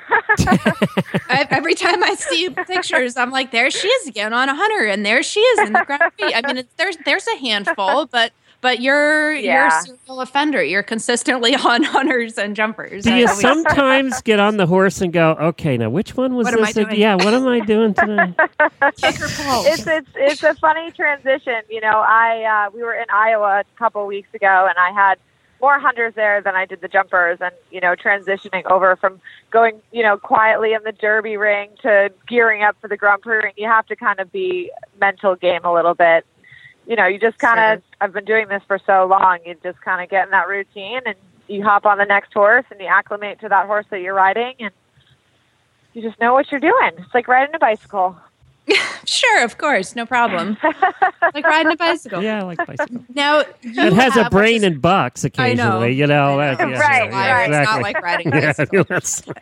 I, every time I see pictures, I'm like, there she is again on a hunter, and there she is in the Grand Prix. I mean, it's, there's there's a handful, but but you're Yeah. you're a serial offender. You're consistently on hunters and jumpers. Do you I always- sometimes get on the horse and go, okay, now which one was What am this? I doing? Yeah, what am I doing today? Kick or pull. it's it's it's a funny transition. You know, I uh, we were in Iowa a couple weeks ago, and I had more hunters there than I did the jumpers, and you know, transitioning over from going, you know, quietly in the Derby ring to gearing up for the Grand Prix ring. You have to kind of be mental game a little bit. You know, you just kind of. Sure. I've been doing this for so long. You just kind of get in that routine, and you hop on the next horse, and you acclimate to that horse that you're riding, and you just know what you're doing. It's like riding a bicycle. Sure, of course, no problem. Like riding a bicycle. Yeah, I like bicycle. Now you It has a have- brain and bucks I know, occasionally, you know. I know. that- yeah, Right, yeah, right. It's not exactly. like riding a Yeah, bicycle.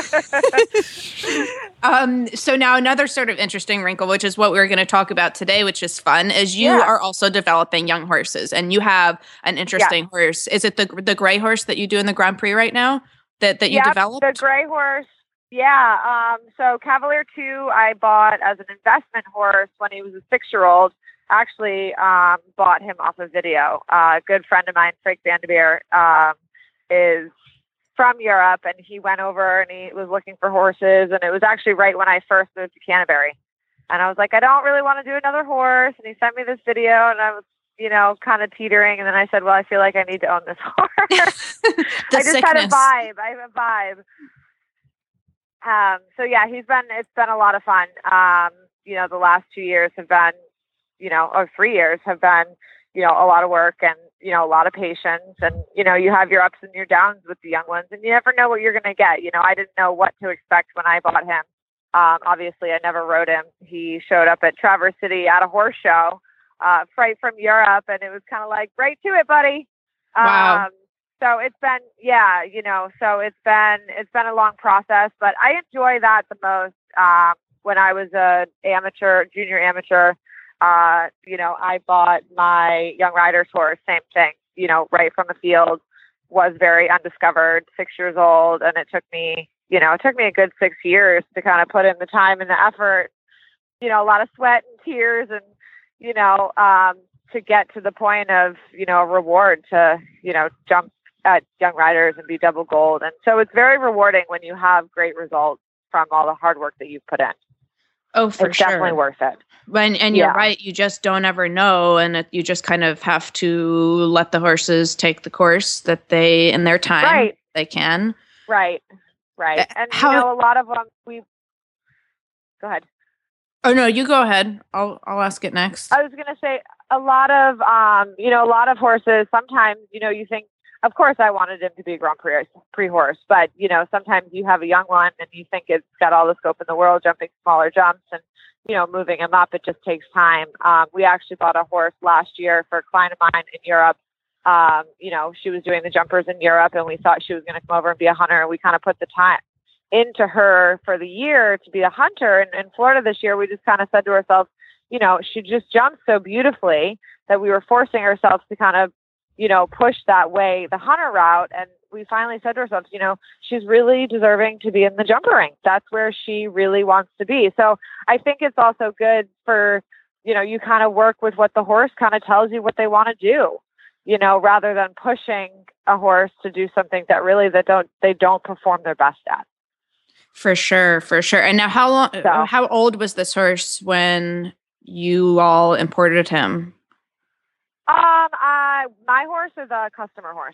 yes. Um, so now another sort of interesting wrinkle, which is what we're going to talk about today, which is fun, is you Yeah. are also developing young horses, and you have an interesting horse. Is it the the gray horse that you do in the Grand Prix right now that that you Yep, developed? the gray horse. Yeah. Um, so Cavalier two, I bought as an investment horse when he was a six-year-old. Actually, um, bought him off a video. Uh, a good friend of mine, Frank Vanderveer, um, is from Europe, and he went over and he was looking for horses. And it was actually right when I first moved to Canterbury. And I was like, I don't really want to do another horse. And he sent me this video, and I was, you know, kind of teetering. And then I said, well, I feel like I need to own this horse. The I just had a sickness. vibe. I have a vibe. Um, so yeah, he's been, it's been a lot of fun. Um, you know, the last two years have been, you know, or three years have been, you know, a lot of work and, you know, a lot of patience, and, you know, you have your ups and your downs with the young ones, and you never know what you're going to get. You know, I didn't know what to expect when I bought him. Um, obviously I never rode him. He showed up at Traverse City at a horse show, uh, right from Europe. And it was kind of like, right to it, buddy. Wow. Um, So it's been, yeah, you know, so it's been, it's been a long process, but I enjoy that the most. Um, when I was a amateur, junior amateur, uh, you know, I bought my Young Riders horse, same thing, you know, right from the field, was very undiscovered, six years old. And it took me, you know, it took me a good six years to kind of put in the time and the effort, you know, a lot of sweat and tears and, you know, um, to get to the point of, you know, a reward to, you know, jump at Young Riders and be double gold. And so it's very rewarding when you have great results from all the hard work that you've put in. Oh, for it's sure. definitely worth it. When, and you're Yeah. right, you just don't ever know, and it, you just kind of have to let the horses take the course that they, in their time, Right. they can. Right. Right. Uh, And, how- you know, a lot of them, we go ahead. Oh no, you go ahead. I'll I'll ask it next. I was going to say a lot of, um, you know, a lot of horses, sometimes, you know, you think, of course I wanted him to be a Grand Prix, Prix horse, but, you know, sometimes you have a young one and you think it's got all the scope in the world, jumping smaller jumps and, you know, moving him up. It just takes time. Um, we actually bought a horse last year for a client of mine in Europe. Um, you know, she was doing the jumpers in Europe and we thought she was going to come over and be a hunter. And we kind of put the time, into her for the year to be a hunter. And in Florida this year, we just kind of said to ourselves, you know, she just jumped so beautifully that we were forcing ourselves to kind of, you know, push that way, the hunter route. And we finally said to ourselves, you know, she's really deserving to be in the jumper ring. That's where she really wants to be. So I think it's also good for, you know, you kind of work with what the horse kind of tells you what they want to do, you know, rather than pushing a horse to do something that really they don't, they don't perform their best at. For sure. For sure. And now how long, So, how old was this horse when you all imported him? Um, uh, my horse or the customer horse?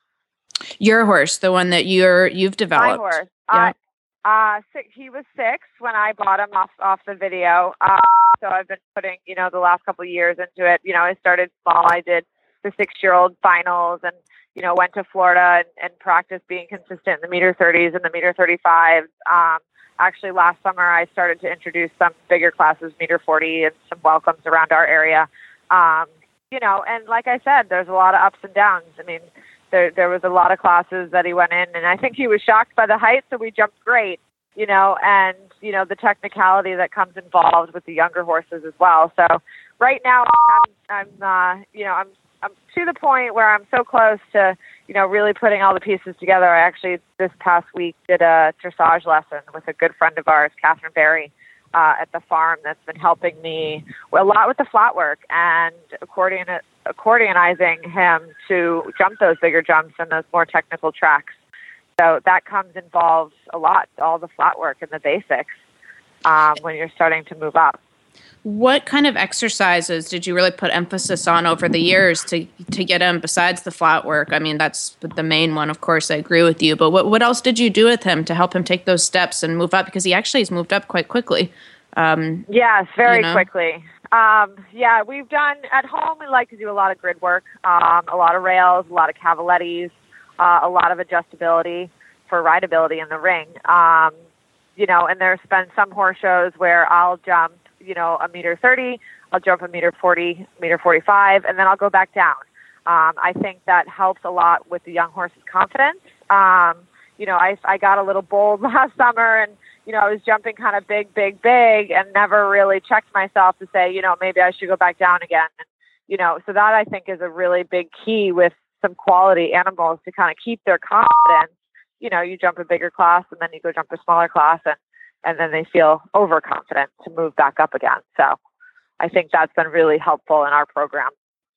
Your horse, the one that you're, you've developed. My horse. Yeah. Uh, uh, six, he was six when I bought him off, off the video. Uh, so I've been putting, you know, the last couple of years into it. You know, I started small. I did the six-year-old finals and, you know, went to Florida and, and practiced being consistent in the meter thirties and the meter thirty-fives. Um, actually, last summer, I started to introduce some bigger classes, meter forty, and some welcomes around our area. Um, you know, and like I said, there's a lot of ups and downs. I mean, there there was a lot of classes that he went in, and I think he was shocked by the height, so we jumped great, you know, and, you know, the technicality that comes involved with the younger horses as well. So right now, I'm, I'm uh, you know, I'm I'm to the point where I'm so close to, you know, really putting all the pieces together. I actually, this past week, did a dressage lesson with a good friend of ours, Catherine Berry, uh, at the farm that's been helping me a lot with the flat work and accordion, accordionizing him to jump those bigger jumps and those more technical tracks. So that comes involves a lot, all the flat work and the basics um, when you're starting to move up. What kind of exercises did you really put emphasis on over the years to to get him besides the flat work? I mean, that's the main one, of course, I agree with you. But what, what else did you do with him to help him take those steps and move up? Because he actually has moved up quite quickly. Um, yes, very you know. quickly. Um, yeah, we've done, at home, we like to do a lot of grid work, um, a lot of rails, a lot of cavalettis, uh, a lot of adjustability for rideability in the ring. Um, you know, and there's been some horse shows where I'll jump, you know, a meter thirty, I'll jump a meter forty, meter forty-five, and then I'll go back down. Um, I think that helps a lot with the young horse's confidence. Um, you know, I, I got a little bold last summer and, you know, I was jumping kind of big, big, big and never really checked myself to say, you know, maybe I should go back down again. And, you know, so that I think is a really big key with some quality animals to kind of keep their confidence. You know, you jump a bigger class and then you go jump a smaller class and, and then they feel overconfident to move back up again. So I think that's been really helpful in our program.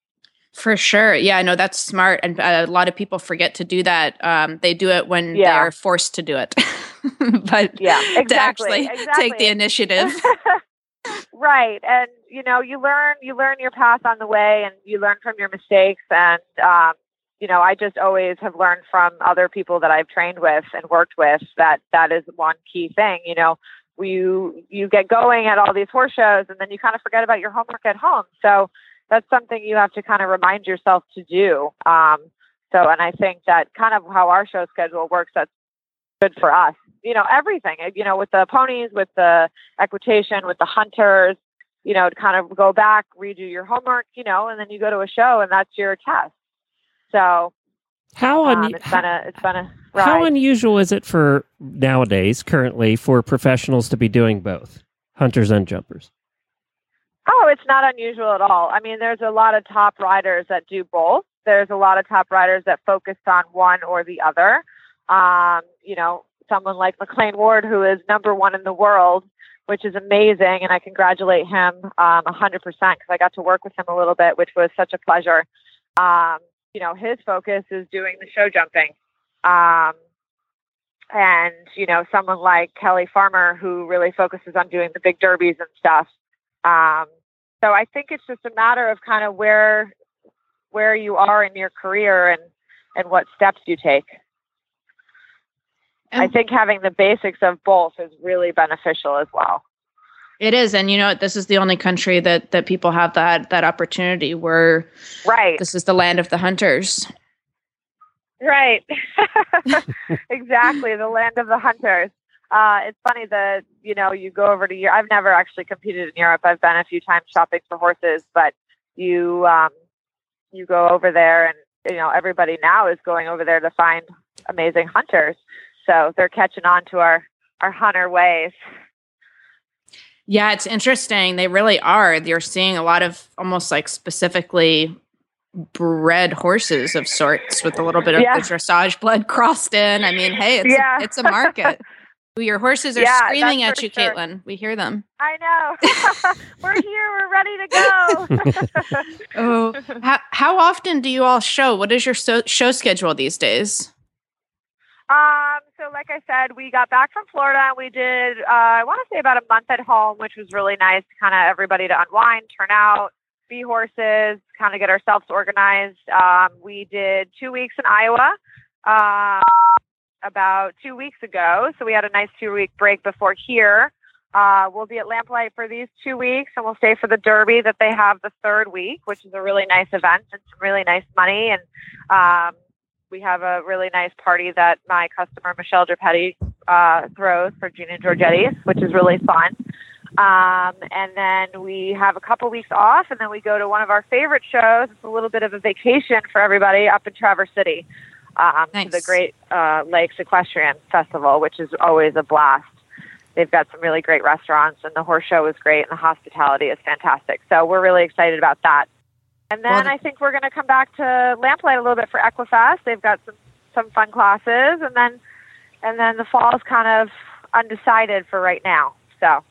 For sure. Yeah, I know that's smart. And a lot of people forget to do that. Um, they do it when Yeah. they're forced to do it. But Yeah, to exactly, actually exactly. take the initiative. Right. And, you know, you learn, you learn your path on the way and you learn from your mistakes. And, um, you know, I just always have learned from other people that I've trained with and worked with that that is one key thing. You know, you, you get going at all these horse shows and then you kind of forget about your homework at home. So that's something you have to kind of remind yourself to do. Um, so, and I think that kind of how our show schedule works, that's good for us. You know, everything, you know, with the ponies, with the equitation, with the hunters, you know, to kind of go back, redo your homework, you know, and then you go to a show and that's your test. So How um, un- it's been a, it's been a ride. How unusual is it for nowadays, currently, for professionals to be doing both, hunters and jumpers? Oh, it's not unusual at all. I mean, there's a lot of top riders that do both. There's a lot of top riders that focus on one or the other. Um, you know, someone like McLean Ward, who is number one in the world, which is amazing. And I congratulate him um, one hundred percent because I got to work with him a little bit, which was such a pleasure. Um, you know, his focus is doing the show jumping. Um, and, you know, someone like Kelly Farmer, who really focuses on doing the big derbies and stuff. Um, so I think it's just a matter of kind of where, where you are in your career and, and what steps you take. I think having the basics of both is really beneficial as well. It is. And you know, this is the only country that, that people have that, that opportunity where right. This is the land of the hunters. Right. Exactly. The land of the hunters. Uh, it's funny that, you know, you go over to Europe. I've never actually competed in Europe. I've been a few times shopping for horses, but you, um, you go over there and, you know, everybody now is going over there to find amazing hunters. So they're catching on to our, our hunter ways. Yeah, it's interesting. They really are. You're seeing a lot of almost like specifically bred horses of sorts with a little bit of Yeah. the dressage blood crossed in. I mean, hey, it's, Yeah. a, it's a market. Your horses are Yeah, screaming that's at you, for sure. Caitlin. We hear them. I know. We're here. We're ready to go. Oh, how, how often do you all show? What is your so, show schedule these days? Um, so like I said, we got back from Florida and we did, uh, I want to say about a month at home, which was really nice, kind of everybody to unwind, turn out, be horses, kind of get ourselves organized. Um, we did two weeks in Iowa, um, about two weeks ago. So we had a nice two week break before here. Uh, we'll be at Lamplight for these two weeks and we'll stay for the Derby that they have the third week, which is a really nice event and some really nice money. And, um, we have a really nice party that my customer, Michelle Drapetti, uh, throws for Gina Giorgetti's, which is really fun. Um, and then we have a couple weeks off, and then we go to one of our favorite shows. It's a little bit of a vacation for everybody up in Traverse City, um, Nice. to the Great uh, Lakes Equestrian Festival, which is always a blast. They've got some really great restaurants, and the horse show is great, and the hospitality is fantastic. So we're really excited about that. And then Well, the- I think we're going to come back to Lamplight a little bit for Equifest. They've got some, some fun classes, and then and then the fall is kind of undecided for right now. So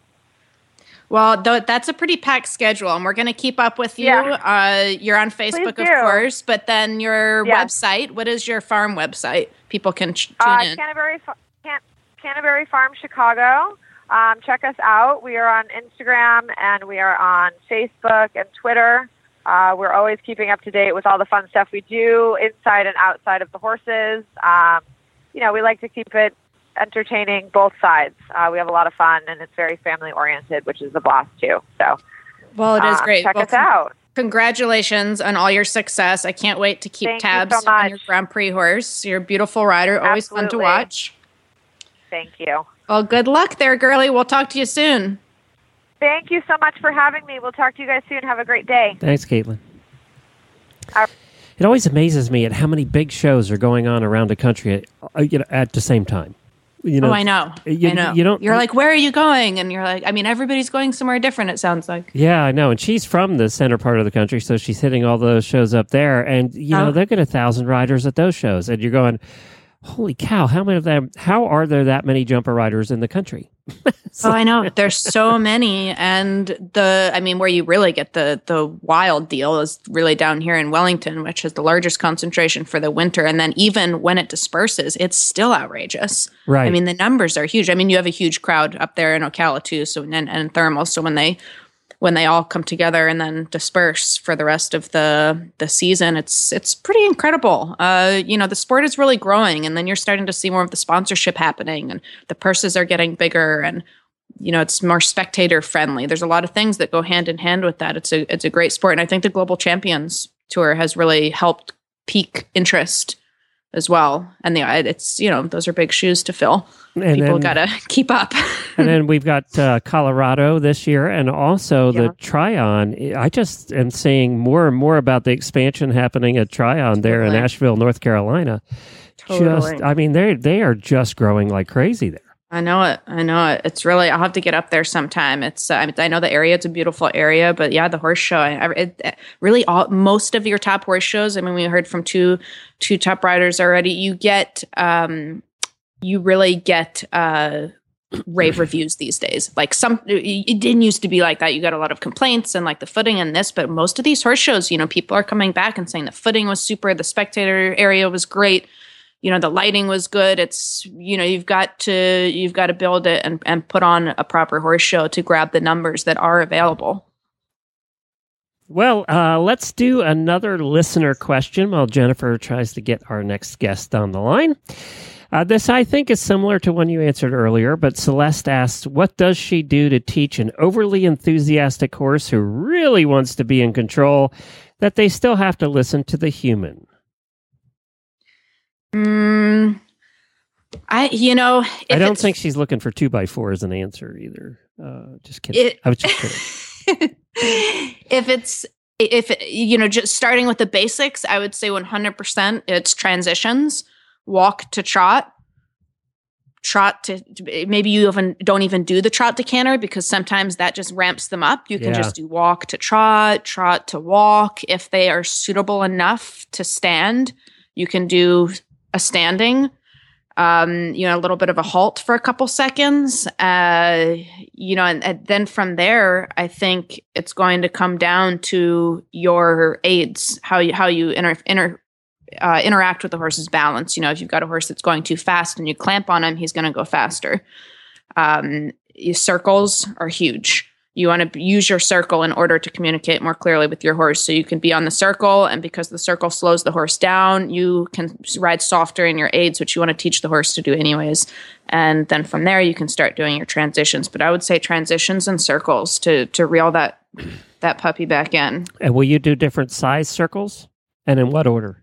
Well, th- that's a pretty packed schedule, and we're going to keep up with you. Yeah. Uh, you're on Facebook, Please of do. course, but then your Yes. website. What is your farm website? People can ch- tune uh, in. Canterbury, Fa- Can- Canterbury Farm, Chicago. Um, check us out. We are on Instagram, and we are on Facebook and Twitter. Uh, we're always keeping up to date with all the fun stuff we do inside and outside of the horses. Um, you know, we like to keep it entertaining both sides. Uh, we have a lot of fun, and it's very family oriented, which is a blast too. So, Well, it is uh, great. Check Well, us out. Congratulations on all your success. I can't wait to keep Thank you tabs so on your much. Grand Prix horse. You're a beautiful rider. Always fun to Absolutely. watch. Thank you. Well, good luck there, girlie. We'll talk to you soon. Thank you so much for having me. We'll talk to you guys soon. Have a great day. Thanks, Caitlin. All right. It always amazes me at how many big shows are going on around the country at, uh, you know, at the same time. You know, oh, I know. You, I know. You don't. You're like, where are you going? And you're like, I mean, everybody's going somewhere different, it sounds like. Yeah, I know. And she's from the center part of the country, so she's hitting all those shows up there. And, you know, Oh. they've got a thousand riders at those shows. And you're going, holy cow, how many of them, how are there that many jumper riders in the country? Oh, I know. There's so many. And the, I mean, where you really get the, the wild deal is really down here in Wellington, which is the largest concentration for the winter. And then even when it disperses, it's still outrageous. Right. I mean, the numbers are huge. I mean, you have a huge crowd up there in Ocala too. So, and, and Thermal. So when they, when they all come together and then disperse for the rest of the the season, it's it's pretty incredible. Uh, you know, the sport is really growing, and then you're starting to see more of the sponsorship happening, and the purses are getting bigger, and you know, it's more spectator friendly. There's a lot of things that go hand in hand with that. It's a it's a great sport, and I think the Global Champions Tour has really helped pique interest as well. And the it's you know those are big shoes to fill. And People then- gotta keep up. And then we've got uh, Colorado this year, and also Yeah. the Tryon. I just am seeing more and more about the expansion happening at Tryon there in Totally. Asheville, North Carolina. Totally. Just, I mean, they they are just growing like crazy there. I know it. I know it. It's really. I'll have to get up there sometime. It's. Uh, I, mean, I know the area. It's a beautiful area, but yeah, the horse show. I, I- it, it- really, all most of your top horse shows. I mean, we heard from two two top riders already. You get. Um, you really get. Uh, rave reviews these days. Like some, it didn't used to be like that. You got a lot of complaints and like the footing and this, but most of these horse shows, you know, people are coming back and saying the footing was super, the spectator area was great, you know, the lighting was good. It's, you know, you've got to, you've got to build it and, and put on a proper horse show to grab the numbers that are available. Well, uh, let's do another listener question while Jennifer tries to get our next guest on the line. Uh, this, I think, is similar to one you answered earlier, but Celeste asks, what does she do to teach an overly enthusiastic horse who really wants to be in control that they still have to listen to the human? Mm, I, you know, if I don't it's- think she's looking for two by four as an answer either. Uh, just kidding. It- I was just kidding. if it's if it, you know, just starting with the basics, I would say one hundred percent it's transitions, walk to trot, trot to, to maybe you even don't even do the trot to canter, because sometimes that just ramps them up. You can Yeah. just do walk to trot, trot to walk. If they are suitable enough to stand, you can do a standing, um, you know, a little bit of a halt for a couple seconds. Uh, you know, and, and then from there, I think it's going to come down to your aids, how you, how you inter, inter Uh, interact with the horse's balance. You know, if you've got a horse that's going too fast and you clamp on him, he's going to go faster. Um, your circles are huge. You want to use your circle in order to communicate more clearly with your horse. So you can be on the circle, and because the circle slows the horse down, you can ride softer in your aids, which you want to teach the horse to do anyways. And then from there, you can start doing your transitions. But I would say transitions and circles to to reel that that puppy back in. And will you do different size circles? And in what order?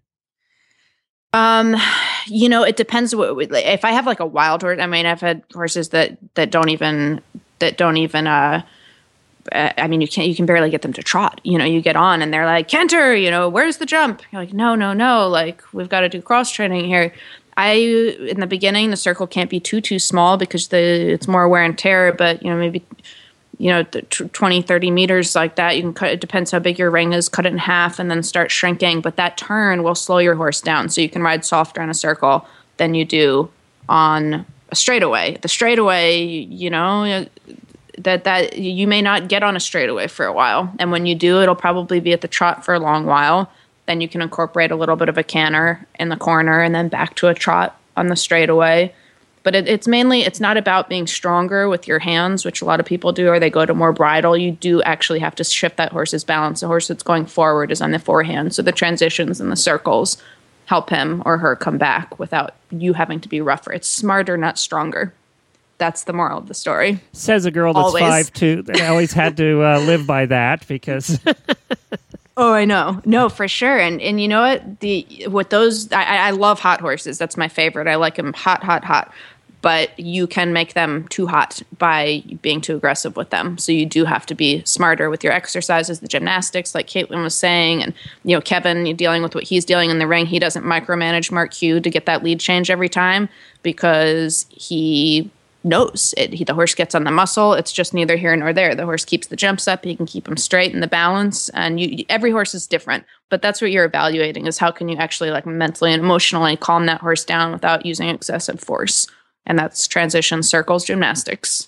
Um, you know, it depends. What, if I have like a wild horse, I mean, I've had horses that, that don't even, that don't even, uh, uh, I mean, you can't, you can barely get them to trot. You know, you get on and they're like, canter, you know, where's the jump? You're like, no, no, no. Like, we've got to do cross training here. I, in the beginning, the circle can't be too, too small because the, it's more wear and tear, but, you know, maybe, you know, the twenty, thirty meters like that. You can cut, it depends how big your ring is, cut it in half and then start shrinking. But that turn will slow your horse down. So you can ride softer on a circle than you do on a straightaway. The straightaway, you know, that, that you may not get on a straightaway for a while. And when you do, it'll probably be at the trot for a long while. Then you can incorporate a little bit of a canter in the corner and then back to a trot on the straightaway. But it, it's mainly, it's not about being stronger with your hands, which a lot of people do, or they go to more bridle. You do actually have to shift that horse's balance. The horse that's going forward is on the forehand. So the transitions and the circles help him or her come back without you having to be rougher. It's smarter, not stronger. That's the moral of the story. Says a girl that's Always. five two that always had to uh, live by that because... Oh, I know. No, for sure. And and you know what? The with those, I, I love hot horses. That's my favorite. I like them hot, hot, hot. But you can make them too hot by being too aggressive with them. So you do have to be smarter with your exercises, the gymnastics, like Caitlin was saying. And, you know, Kevin, you're dealing with what he's dealing in the ring. He doesn't micromanage Mark Q to get that lead change every time because he knows it. He, the horse gets on the muscle. It's just neither here nor there. The horse keeps the jumps up. He can keep them straight in the balance. And you, every horse is different. But that's what you're evaluating is how can you actually like mentally and emotionally calm that horse down without using excessive force. And that's transition, circles, gymnastics.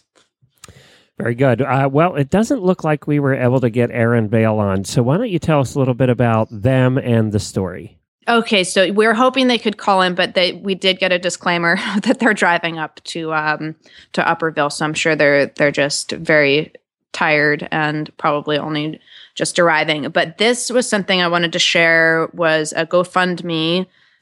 Very good. Uh, well, it doesn't look like we were able to get Aaron Vale on. So why don't you tell us a little bit about them and the story? Okay, so we were hoping they could call in, but they we did get a disclaimer that they're driving up to um, to Upperville. So I'm sure they're they're just very tired and probably only just arriving. But this was something I wanted to share was a GoFundMe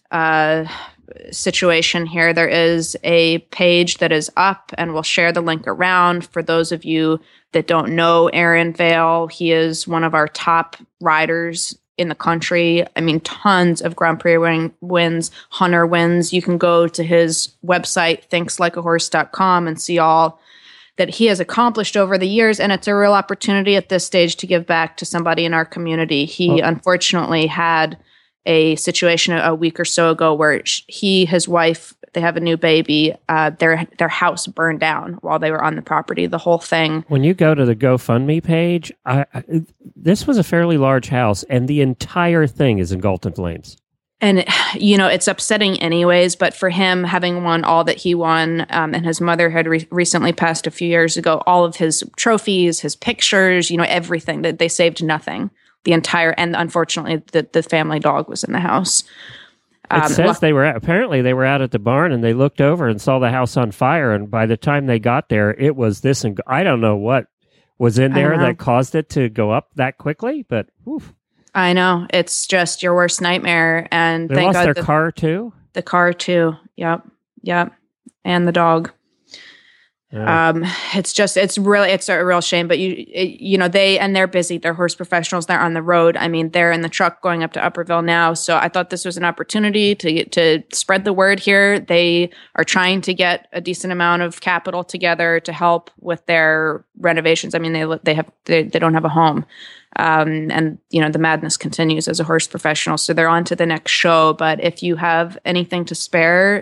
uh situation here. There is a page that is up and we'll share the link around for those of you that don't know Aaron Vale. He is one of our top riders in the country. I mean, tons of Grand Prix win- wins, Hunter wins. You can go to his website, thinks like a horse dot com, and see all that he has accomplished over the years. And it's a real opportunity at this stage to give back to somebody in our community. He oh. unfortunately had a situation a week or so ago where he, his wife, they have a new baby. Uh, their their house burned down while they were on the property. The whole thing. When you go to the GoFundMe page, I, I, this was a fairly large house, and the entire thing is engulfed in flames. And, you know, it's upsetting anyways, but for him, having won all that he won, um, and his mother had re- recently passed a few years ago, all of his trophies, his pictures, you know, everything, that they saved nothing. The entire, and unfortunately, the, the family dog was in the house. Um, it says well, they were, apparently they were out at the barn and they looked over and saw the house on fire. And by the time they got there, it was this, and I don't know what was in there that caused it to go up that quickly, but oof. I know. It's just your worst nightmare. And they thank lost God their the, car too? The car too. Yep. Yep. And the dog. Yeah. Um, it's just, it's really, it's a real shame, but you, it, you know, they, and they're busy. They're horse professionals. They're on the road. I mean, they're in the truck going up to Upperville now. So I thought this was an opportunity to to spread the word here. They are trying to get a decent amount of capital together to help with their renovations. I mean, they, they have, they, they don't have a home. Um, and, you know, the madness continues as a horse professional. So they're on to the next show. But if you have anything to spare,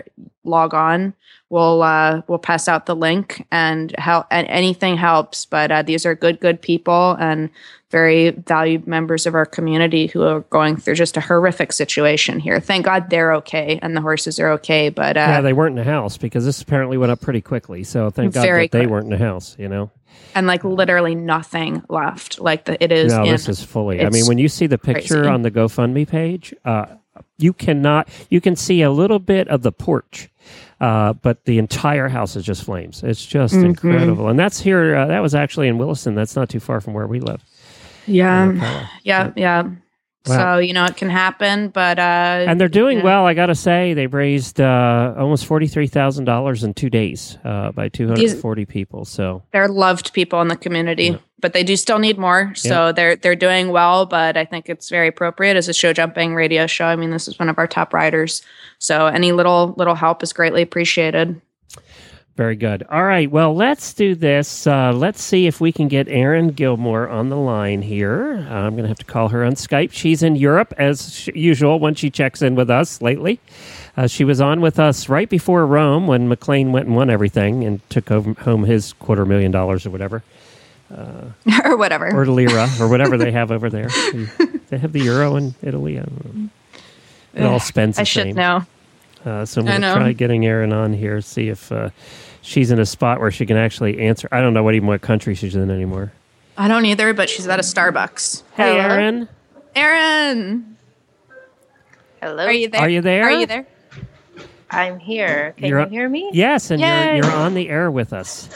log on. We'll uh, we'll pass out the link and help. And anything helps. But uh, these are good, good people and very valued members of our community who are going through just a horrific situation here. Thank God they're okay and the horses are okay. But uh, yeah, they weren't in the house because this apparently went up pretty quickly. So thank God that they quick. weren't in the house. You know. And like literally nothing left. Like the, it is. No, in, this is fully. I mean, when you see the picture crazy. on the GoFundMe page, uh, you cannot. You can see a little bit of the porch, uh, but the entire house is just flames. It's just Mm-hmm. incredible, and that's here. Uh, that was actually in Williston. That's not too far from where we live. Yeah, yeah, yeah. Wow. So you know it can happen, but uh, And they're doing yeah. well. I got to say, they've raised uh, almost forty-three thousand dollars in two days uh, by two hundred and forty people. So They're loved people in the community, Yeah. but they do still need more. So Yeah. they're they're doing well, but I think it's very appropriate as a show jumping radio show. I mean, this is one of our top riders, so any little little help is greatly appreciated. very good. All right. Well, let's do this. Uh, let's see if we can get Erin Gilmore on the line here. Uh, I'm going to have to call her on Skype. She's in Europe, as sh- usual, when she checks in with us lately. Uh, she was on with us right before Rome when McLean went and won everything and took home, home his quarter million dollars or whatever. Uh, or whatever. Or lira, or whatever they have over there. They have the euro in Italy. I don't know. It all spends the I should same. know. Uh, so I'm I going to know. try getting Erin on here, see if uh, she's in a spot where she can actually answer. I don't know what even what country she's in anymore. I don't either, but she's at a Starbucks. Hey, Erin. Erin, Hello. are you there? Are you there? Are you there? I'm here. Can You're- you hear me? Yes, and you're, Yay. you're on the air with us.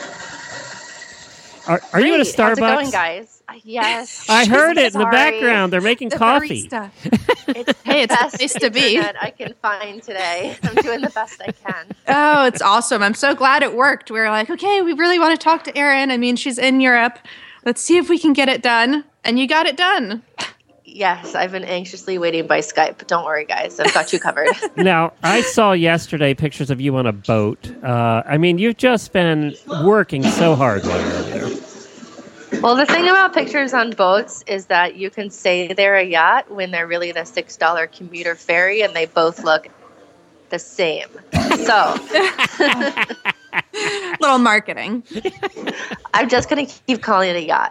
Are, are you at a Great. How's it Starbucks? going, guys? Uh, Yes. I heard it in the Sorry. background. They're making The coffee. barista. It's Hey, it's the best place to be. internet I can find today. I'm doing the best I can. Oh, it's awesome. I'm so glad it worked. We were like, okay, we really want to talk to Erin. I mean, she's in Europe. Let's see if we can get it done. And you got it done. Yes, I've been anxiously waiting by Skype. Don't worry, guys. I've got you covered. Now, I saw yesterday pictures of you on a boat. Uh, I mean, you've just been working so hard while you're there. Well, the thing about pictures on boats is that you can say they're a yacht when they're really the six dollar commuter ferry, and they both look the same. So, Little marketing. I'm just going to keep calling it a yacht.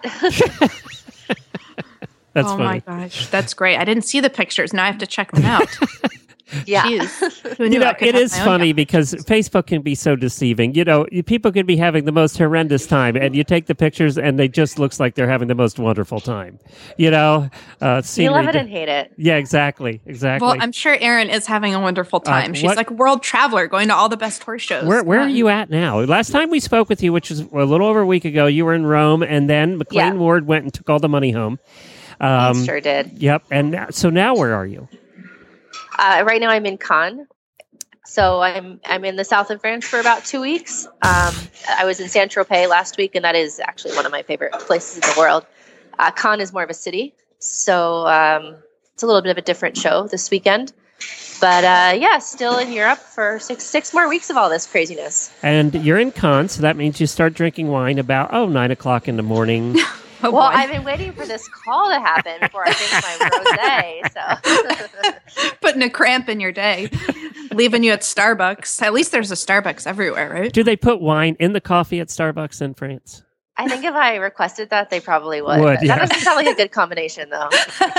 That's oh funny. my gosh, that's great. I didn't see the pictures. Now I have to check them out. Yeah. Jeez. Who knew You know, I could it have is my own funny yacht? because Facebook can be so deceiving. You know, you- people could be having the most horrendous time, and you take the pictures, and they just looks like they're having the most wonderful time. You know, uh, You scenery love it di- and hate it. Yeah, exactly, exactly. Well, I'm sure Erin is having a wonderful time. She's what- like a world traveler going to all the best horse shows. Where where are Yeah. you at now? Last time we spoke with you, which was a little over a week ago, you were in Rome, and then McLean Yeah. Ward went and took all the money home. Um, He sure did. Yep. And now, so now where are you? Uh, right now, I'm in Cannes. So I'm I'm in the south of France for about two weeks. Um, I was in Saint Tropez last week, and that is actually one of my favorite places in the world. Uh, Cannes is more of a city, so um, it's a little bit of a different show this weekend. But uh, yeah, still in Europe for six six more weeks of all this craziness. And you're in Cannes, so that means you start drinking wine about oh nine o'clock in the morning. Oh, well, boy. I've been waiting for this call to happen before I drink my rosé. So Putting a cramp in your day, leaving you at Starbucks. At least there's a Starbucks everywhere, right? Do they put wine in the coffee at Starbucks in France? I think if I requested that, they probably would. Would, But yeah. That doesn't sound like a good combination, though.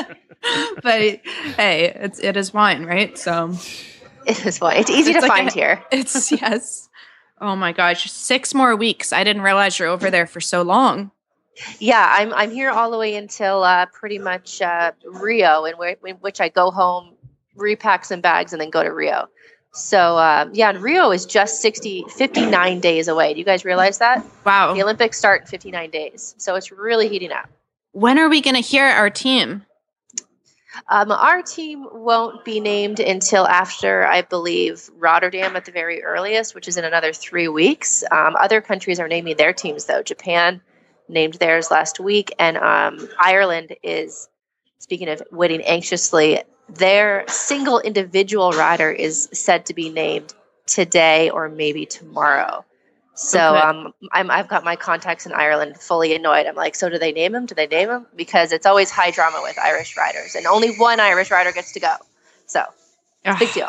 But hey, it's it is wine, right? So It is fine. It's easy It's to like find a- here. it's yes. Oh my gosh, six more weeks. I didn't realize you're over there for so long. Yeah, I'm I'm here all the way until uh, pretty much uh, Rio, in, where, in which I go home, repack some bags, and then go to Rio. So um, yeah, and Rio is just sixty, fifty-nine days away. Do you guys realize that? Wow. The Olympics start in fifty-nine days, so it's really heating up. When are we going to hear our team? Um, our team won't be named until after, I believe, Rotterdam at the very earliest, which is in another three weeks. Um, other countries are naming their teams, though. Japan named theirs last week, and um, Ireland is, speaking of waiting anxiously, their single individual rider is said to be named today or maybe tomorrow. So Okay. um, I'm, I've got my contacts in Ireland fully annoyed. I'm like, so do they name him? Do they name him? Because it's always high drama with Irish riders, and only one Irish rider gets to go. So it's a big deal.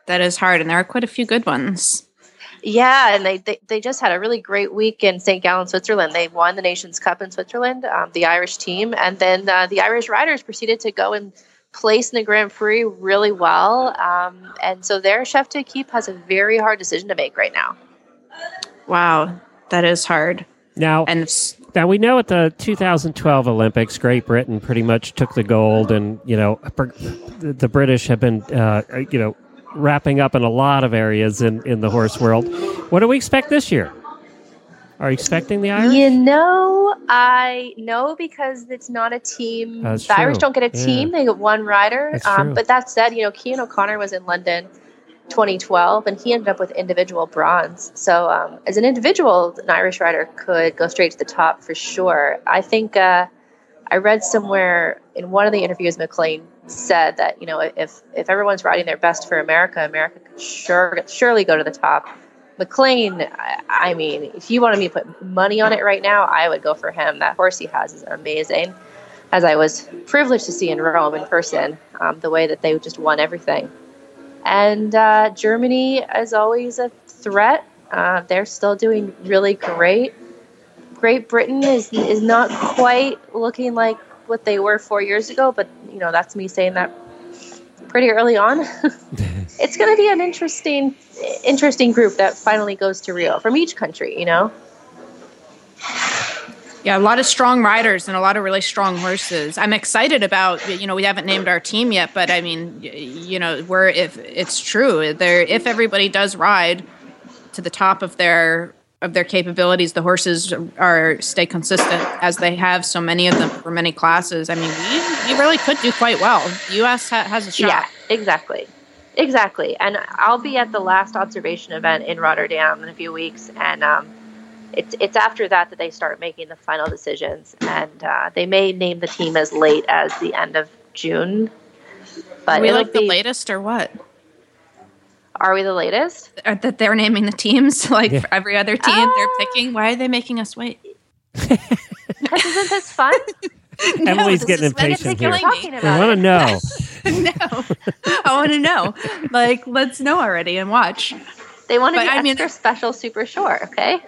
That is hard, and there are quite a few good ones. Yeah, and they, they, they just had a really great week in Saint Gallen, Switzerland. They won the Nations Cup in Switzerland, um, the Irish team, and then uh, the Irish riders proceeded to go and place in the Grand Prix really well. Um, and so their Chef d'Equipe has a very hard decision to make right now. Wow, that is hard. Now, and now we know at the two thousand twelve Olympics, Great Britain pretty much took the gold, and you know the British have been, uh, you know, wrapping up in a lot of areas in, in the horse world. What do we expect this year? Are you expecting the Irish? You know, I know because it's not a team. That's the true. Irish don't get a team; Yeah. they get one rider. That's Um, true. but that said, you know, Cian O'Connor was in London twenty twelve, and he ended up with individual bronze. So, um, as an individual, an Irish rider could go straight to the top for sure. I think uh, I read somewhere in one of the interviews, McLean said that, you know, if if everyone's riding their best for America, America could sure surely go to the top. McLean, I, I mean, if you wanted me to put money on it right now, I would go for him. That horse he has is amazing. As I was privileged to see in Rome in person, um, the way that they just won everything. And uh, Germany is always a threat. Uh, they're still doing really great. Great Britain is is not quite looking like what they were four years ago, but you know that's me saying that pretty early on. It's going to be an interesting, interesting group that finally goes to Rio from each country. You know. Yeah, a lot of strong riders and a lot of really strong horses. I'm excited about, you know, we haven't named our team yet, but I mean, y- you know, we're, if it's true, there, if everybody does ride to the top of their, of their capabilities, the horses are stay consistent as they have so many of them for many classes. I mean, we, we really could do quite well. The U S ha- has a shot. Yeah, exactly. Exactly. And I'll be at the last observation event in Rotterdam in a few weeks. And, um, It's it's after that that they start making the final decisions, and uh, they may name the team as late as the end of June. But Are we it'll like the be- latest or what? Are we the latest? Are, that they're naming the teams like Yeah. for every other team they're picking? Why are they making us wait? Because isn't this fun? Emily's this getting is impatient here. killing Talking me. I about want it. to know. No, I want to know. Like, let's know already and watch. They want to But be I mean- extra special, super short. Okay.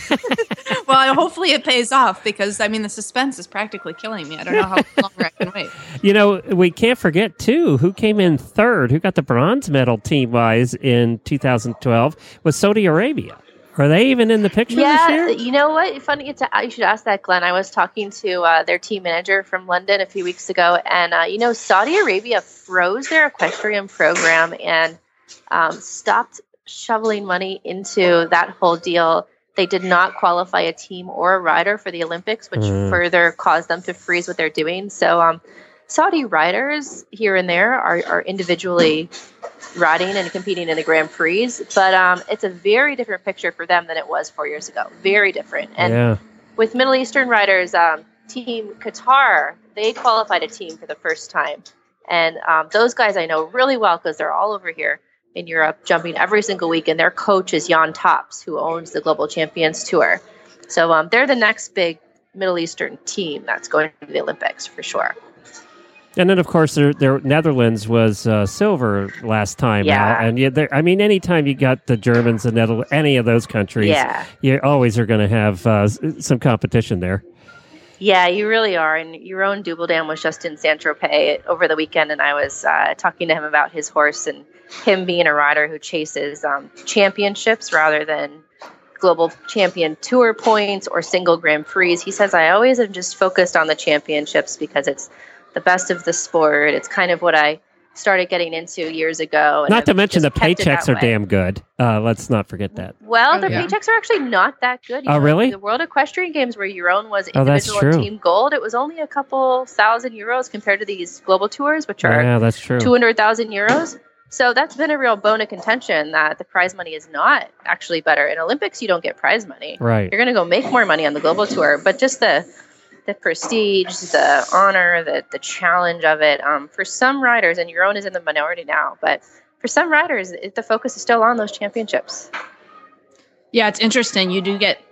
Well, hopefully it pays off because I mean the suspense is practically killing me. I don't know how longer I can wait. You know, we can't forget, too, who came in third, who got the bronze medal team-wise in two thousand twelve was Saudi Arabia. Are they even in the picture Yeah, this year? you know what? Funny, it's a, you should ask that, Glenn. I was talking to uh, their team manager from London a few weeks ago, and uh, you know, Saudi Arabia froze their equestrian program and um, stopped shoveling money into that whole deal. They did not qualify a team or a rider for the Olympics, which Mm. further caused them to freeze what they're doing. So, um, Saudi riders here and there are, are individually riding and competing in the Grand Prix, but um, it's a very different picture for them than it was four years ago. Very different. And Yeah. with Middle Eastern riders, um, Team Qatar, they qualified a team for the first time. And um, those guys I know really well because they're all over here in Europe jumping every single week. And their coach is Jan Tops, who owns the Global Champions Tour. So um, they're the next big Middle Eastern team that's going to the Olympics for sure. And then, of course, their, their Netherlands was uh, silver last time Yeah. out. And yeah, there- I mean, anytime you got the Germans, the Netherlands, any of those countries, Yeah. you always are going to have uh, s- some competition there. Yeah, you really are. And your own Dubaldam was just in Saint-Tropez over the weekend, and I was uh, talking to him about his horse and him being a rider who chases um, championships rather than global champion tour points or single Grand Prix. He says, I always am just focused on the championships because it's the best of the sport. It's kind of what I started getting into years ago. And Not to I've mention the just kept it paychecks that are way. damn good. Uh, let's not forget that. Well, their Yeah. paychecks are actually not that good. You Oh, know, really? The World Equestrian Games, where your own was Oh, that's individual and true. team gold, it was only a couple thousand euros compared to these global tours, which are Yeah, that's true. two hundred thousand euros. So that's been a real bone of contention that the prize money is not actually better. In Olympics, you don't get prize money. Right. You're going to go make more money on the global tour, but just the the prestige, the honor, the the challenge of it. Um, for some riders, and your own is in the minority now, but for some riders, it, the focus is still on those championships. Yeah, it's interesting. You do get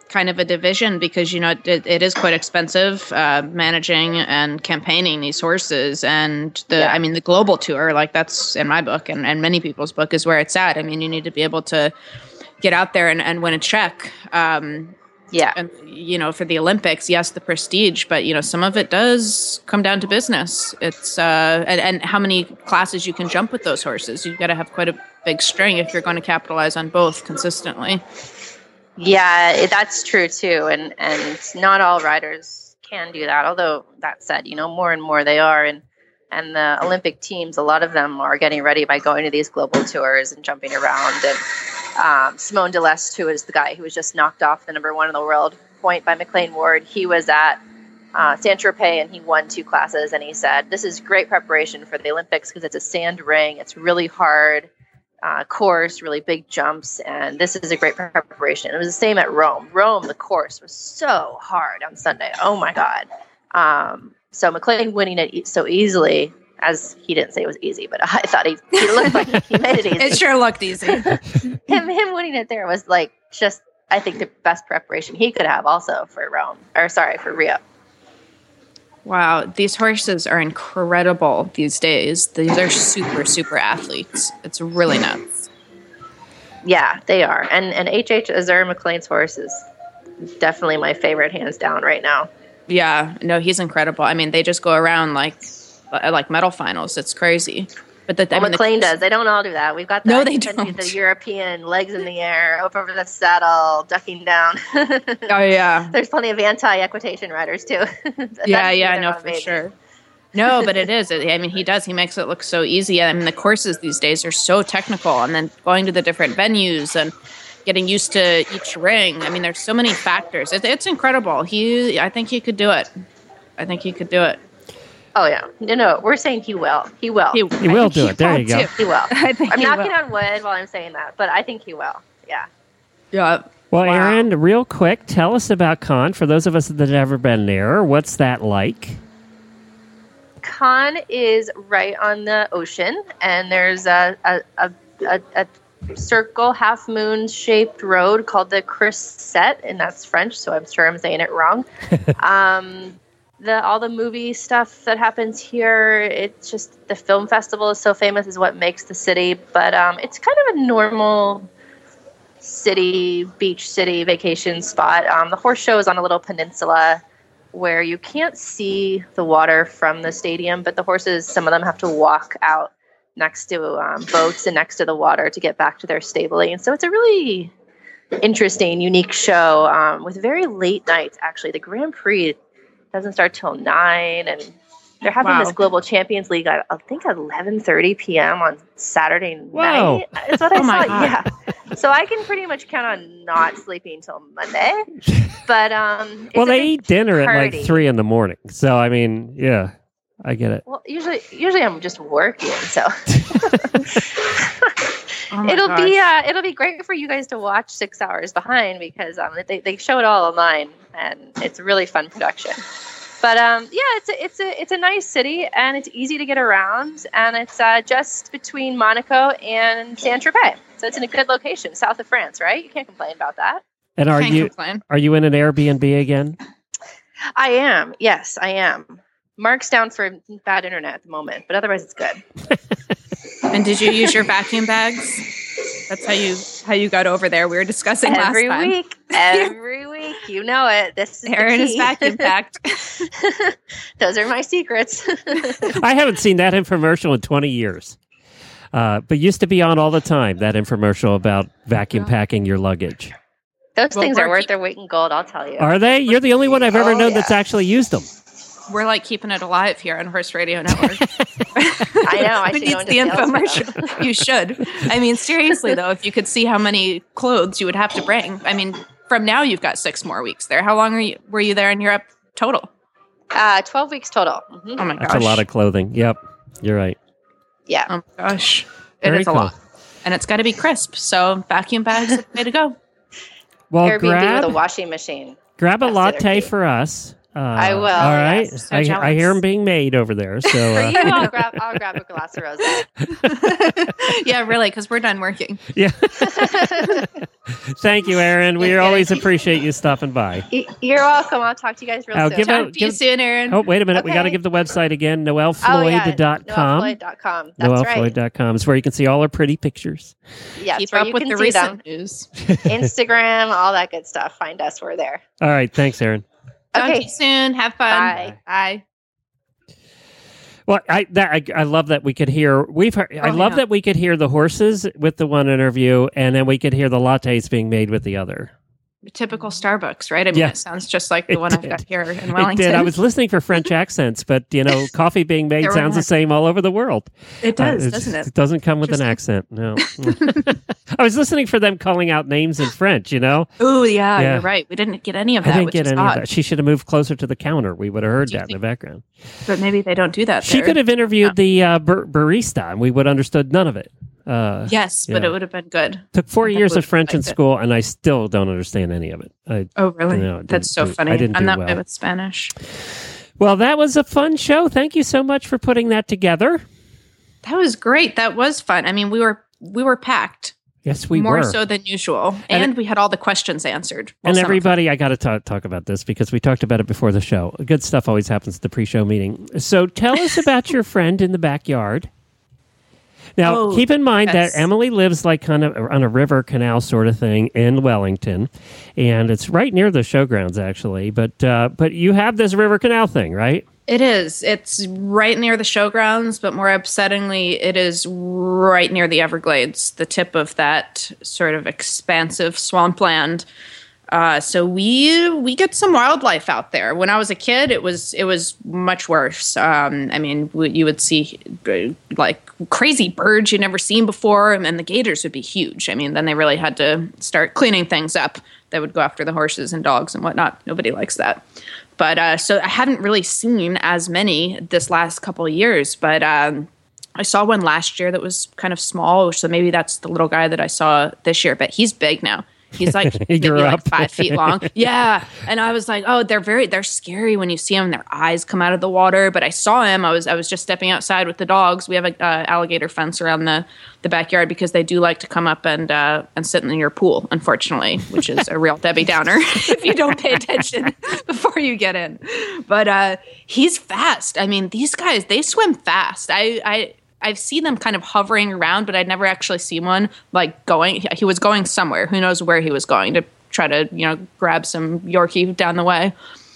kind of a division because, you know, it, it is quite expensive uh, managing and campaigning these horses. And the, Yeah. I mean, the global tour, like that's in my book and, and many people's book is where it's at. I mean, you need to be able to get out there and, and win a check. Um, yeah. And, you know, for the Olympics, yes, the prestige, but, you know, some of it does come down to business. It's, uh, and, and how many classes you can jump with those horses. You've got to have quite a big string if you're going to capitalize on both consistently. Yeah, it- that's true too, and and not all riders can do that. Although that said, you know, more and more they are, and and the Olympic teams, a lot of them are getting ready by going to these global tours and jumping around. And um, Simone Delestre, who is the guy who was just knocked off the number one in the world point by McLean Ward, he was at uh, Saint-Tropez and he won two classes, and he said, "This is great preparation for the Olympics because it's a sand ring, it's really hard." Uh, course, really big jumps, and this is a great preparation. It was the same at Rome. Rome, the course was so hard on Sunday. Oh my God. Um, so McLean winning it e- so easily, as he didn't say it was easy, but I thought he, he looked like he made it easy. It sure looked easy. him, him winning it there was like just, I think, the best preparation he could have also for Rome, or sorry, for Rio. Wow, these horses are incredible these days. These are super, super athletes. It's really nuts. Yeah, they are. And and H H Azur McLean's horse is definitely my favorite, hands down, right now. Yeah, no, he's incredible. I mean, they just go around like like medal finals. It's crazy. But the, Well, I mean, McLean the, does. They don't all do that. We've got the, No, they the, don't. the European legs in the air, up over the saddle, ducking down. Oh yeah, There's plenty of anti-equitation riders too. yeah, yeah, they're no, not for amazing. sure. No, but it is. I mean, he does. He makes it look so easy. I mean, the courses these days are so technical, and then going to the different venues and getting used to each ring. I mean, there's so many factors. It, it's incredible. He, I think he could do it. I think he could do it. Oh yeah, no, no, we're saying he will. He will. He, He will do it. There you go. He will. I think I'm he knocking will. on wood while I'm saying that, but I think he will. Yeah. Yeah. Well, Wow. Erin, real quick, tell us about Cannes. For those of us that have never been there, what's that like? Cannes is right on the ocean, and there's a a, a, a, a circle, half moon shaped road called the Creuset, and that's French, so I'm sure I'm saying it wrong. um, the all the movie stuff that happens here, it's just the film festival is so famous, is what makes the city. But um, it's kind of a normal city, beach city vacation spot. Um, the horse show is on a little peninsula where you can't see the water from the stadium, but the horses, some of them have to walk out next to um, boats and next to the water to get back to their stabling. And so it's a really interesting, unique show um, with very late nights, actually. The Grand Prix doesn't start till nine, and they're having Wow. this Global Champions League at, I think, at eleven thirty p.m. on Saturday Whoa. night. Is what I Oh my saw. God. Yeah. So I can pretty much count on not sleeping till Monday. But um, it's Well, a they big eat dinner at party. like three in the morning. So, I mean, yeah, I get it. Well, usually, usually I'm just working, so Oh my it'll gosh. be uh, it'll be great for you guys to watch six hours behind because um, they they show it all online and it's a really fun production. But um, yeah, it's a, it's a it's a nice city and it's easy to get around and it's uh, just between Monaco and Saint-Tropez, so it's in a good location, south of France, right? You can't complain about that. And are Can't you complain. are you in an Airbnb again? I am, yes, I am. Mark's down for bad internet at the moment, but otherwise it's good. And did you use your vacuum bags? That's how you how you got over there. We were discussing Every last time. week, every week, you know it. This is Erin the is key. vacuum packed. Those are my secrets. I haven't seen that infomercial in twenty years. Uh, but used to be on all the time, that infomercial about vacuum packing your luggage. Those Well, things are we're worth keep- their weight in gold, I'll tell you. Are they? You're the only one I've ever Oh, known that's yeah. actually used them. We're like keeping it alive here on Horse Radio Network. I know. I Who should go needs into the sales for them. infomercial? You should. I mean, seriously though, if you could see how many clothes you would have to bring. I mean, from now you've got six more weeks there. How long are you, were you there in Europe total? Uh, twelve weeks total. Mhm. Oh my gosh. That's a lot of clothing. Yep, you're right. Yeah. Oh my gosh. It Very is a cool. lot. And it's got to be crisp. So vacuum bags are the way to go. Well, Airbnb grab with a washing machine. grab a That's the other latte key. for us, Uh, I will. All right. Yes. So I, jealous. I hear them being made over there. So For uh, you, I'll grab, I'll grab a glass of rosé. Yeah, really, because we're done working. yeah. Thank you, Erin. We always appreciate you stopping by. Y- You're welcome. I'll talk to you guys real I'll soon. give Talk out- to you give- soon, Erin. Oh, wait a minute. We Okay. got to give the website again, noelle Oh, yeah. floyd dot com. noelle floyd dot com. That's noelle right. floyd dot com is where you can see all our pretty pictures. Yes, Keep where up you with can the see them. recent news. Instagram, all that good stuff. Find us. We're there. All right. Thanks, Erin. Talk to Okay. you soon. Have fun. Bye. Bye. Well, I that I, I love that we could hear. We've heard, I Oh, love yeah. that we could hear the horses with the one interview, and then we could hear the lattes being made with the other. Typical Starbucks, right? I mean, Yeah. it sounds just like the It one I've did. got here in It Wellington. did. I was listening for French accents, but you know, coffee being made There were sounds the not. same all over the world. It does, it's- doesn't it? It doesn't come with an accent. No. I was listening for them calling out names in French. You know, Oh, yeah, Yeah. you're right. We didn't get any of I that, didn't which get is any odd. of that. She should have moved closer to the counter. We would have heard Do you that in the background. But maybe they don't do that She there. could have interviewed the uh, bar- barista, and we would have understood none of it. Uh, Yes, but yeah. it would have been good. Took four I years would of French in liked it. school, and I still don't understand any of it. I, Oh, really? you know, it That's so didn't do- funny. I didn't I'm do that well. way with Spanish. Well, that was a fun show. Thank you so much for putting that together. That was great. That was fun. I mean, we were we were packed. Yes, we more were. so than usual, And and, it- we had all the questions answered. Well, And some of them. everybody, I got to talk, talk about this because we talked about it before the show. Good stuff always happens at the pre-show meeting. So tell us about your friend in the backyard. Now, Oh, keep in mind yes. that Emily lives like kind of on a river canal sort of thing in Wellington, and it's right near the showgrounds actually. But uh, but you have this river canal thing, right? It is. It's right near the showgrounds, but more upsettingly, it is right near the Everglades, the tip of that sort of expansive swampland. Uh, so we we get some wildlife out there. When I was a kid, it was it was much worse. Um, I mean, w- you would see uh, like crazy birds you'd never seen before, and then the gators would be huge. I mean, then they really had to start cleaning things up. They would go after the horses and dogs and whatnot. Nobody likes that. But uh, so I haven't really seen as many this last couple of years. But um, I saw one last year that was kind of small. So maybe that's the little guy that I saw this year. But he's big now. He's like He maybe grew like up. five feet long. Yeah. And I was like, oh, they're very, they're scary when you see them. Their eyes come out of the water. But I saw him. I was, I was just stepping outside with the dogs. We have a uh, alligator fence around the, the backyard because they do like to come up and uh, and sit in your pool, unfortunately, which is a real Debbie Downer if you don't pay attention before you get in. But uh, he's fast. I mean, these guys, they swim fast. I, I, I've seen them kind of hovering around, but I'd never actually seen one like going. He was going somewhere. Who knows where he was going to try to, you know, grab some Yorkie down the way.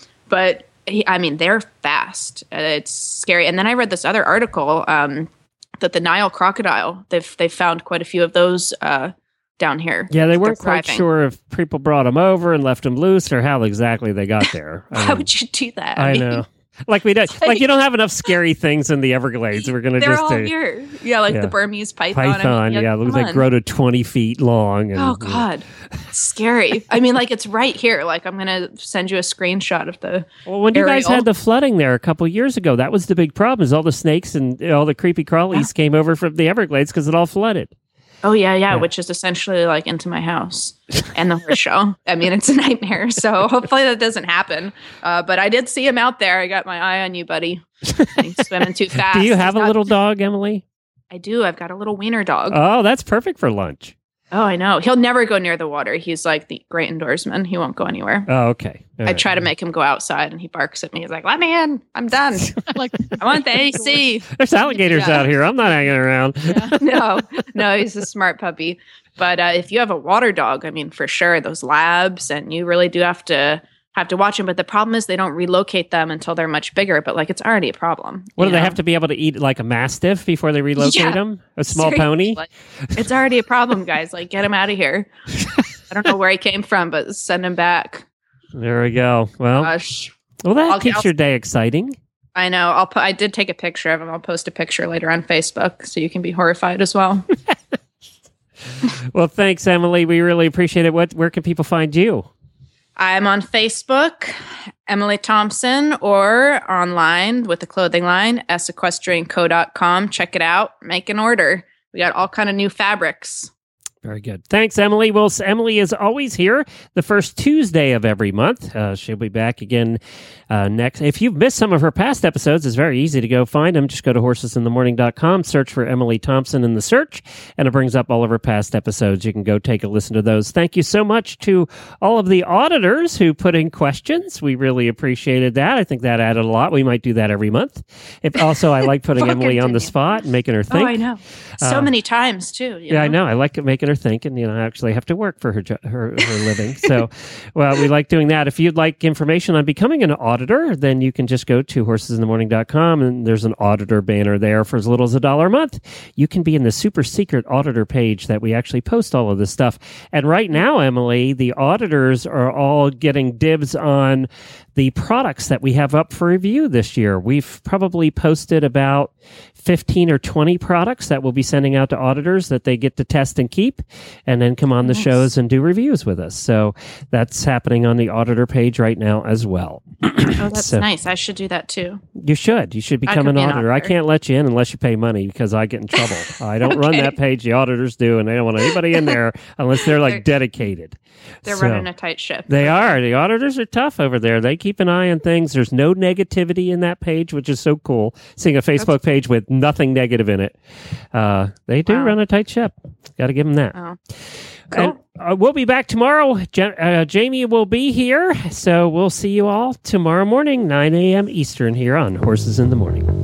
But he, I mean, they're fast. It's scary. And then I read this other article um, that the Nile crocodile, they've they found quite a few of those uh, down here. Yeah, they They're weren't quite thriving. sure if people brought them over and left them loose or how exactly they got there. Why Um, would you do that? I mean, know. Like we don't, like you don't have enough scary things in the Everglades. We're gonna They're just all do here. Yeah, like yeah. the Burmese python. python. I mean, yeah, come they on. grow to twenty feet long. And, Oh God, it's scary. I mean, like it's right here. Like I'm gonna send you a screenshot of the. Well, when you guys aerial. had the flooding there a couple years ago, that was the big problem. Is all the snakes and all the creepy crawlies came over from the Everglades because it all flooded. Oh yeah, yeah, Yeah. which is essentially like into my house and the horse show. I mean, it's a nightmare. So hopefully that doesn't happen. Uh, but I did see him out there. I got my eye on you, buddy. He's swimming too fast. Do you have He's a got- little dog, Emily? I do. I've got a little wiener dog. Oh, that's perfect for lunch. Oh, I know. He'll never go near the water. He's like the great indoorsman. He won't go anywhere. Oh, okay. All I right. try to make him go outside, and he barks at me. He's like, "Let me in. I'm done. I'm like, I want the A C." There's alligators Yeah. out here. I'm not hanging around. no, no, he's a smart puppy. But uh, if you have a water dog, I mean, for sure, those labs, and you really do have to have to watch them. But the problem is they don't relocate them until they're much bigger. But like, it's already a problem. What you do they know? have to be able to eat like a mastiff before they relocate Yeah. them? A small Seriously, pony? like, it's already a problem, guys. Like, get him out of here. I don't know where he came from, but send him back. There we go. Well, Gosh. well, that I'll- keeps I'll- your day exciting. I know. I'll. Po- I did take a picture of him. I'll post a picture later on Facebook, so you can be horrified as well. Well, thanks, Emily. We really appreciate it. What? Where can people find you? I'm on Facebook, Emily Thompson, or online with the clothing line, s equestrian co dot com. Check it out. Make an order. We got all kind of new fabrics. Very good. Thanks, Emily. Well, Emily is always here the first Tuesday of every month. Uh, she'll be back again uh, next. If you've missed some of her past episodes, it's very easy to go find them. Just go to horses in the morning dot com, search for Emily Thompson in the search, and it brings up all of her past episodes. You can go take a listen to those. Thank you so much to all of the auditors who put in questions. We really appreciated that. I think that added a lot. We might do that every month. If also, I like putting Emily on the spot and making her think. Oh, I know. So uh, many times, too. You yeah, know? I know. I like making her think, and you know, I actually have to work for her jo- her, her living. So, well, we like doing that. If you'd like information on becoming an auditor, then you can just go to horses in the morning dot com, and there's an auditor banner there for as little as a dollar a month. You can be in the super secret auditor page that we actually post all of this stuff. And right now, Emily, the auditors are all getting dibs on the products that we have up for review this year. We've probably posted about fifteen or twenty products that we'll be sending out to auditors that they get to test and keep, and then come on the Nice. shows and do reviews with us. So that's happening on the auditor page right now as well. Oh, that's So- nice. I should do that, too. You should. You should I become could an be an auditor. I auditor. can't let you in unless you pay money because I get in trouble. I don't run Okay. that page. The auditors do, and they don't want anybody in there unless they're like They're- dedicated. They're So- running a tight ship. They are. The auditors are tough over there. They keep an eye on things. There's no negativity in that page, which is so cool. Seeing a Facebook page with nothing negative in it. Uh, they do Wow. run a tight ship. Got to give them that. Oh. And uh, we'll be back tomorrow. Ja- uh, Jamie will be here. So we'll see you all tomorrow morning, nine a.m. Eastern, here on Horses in the Morning.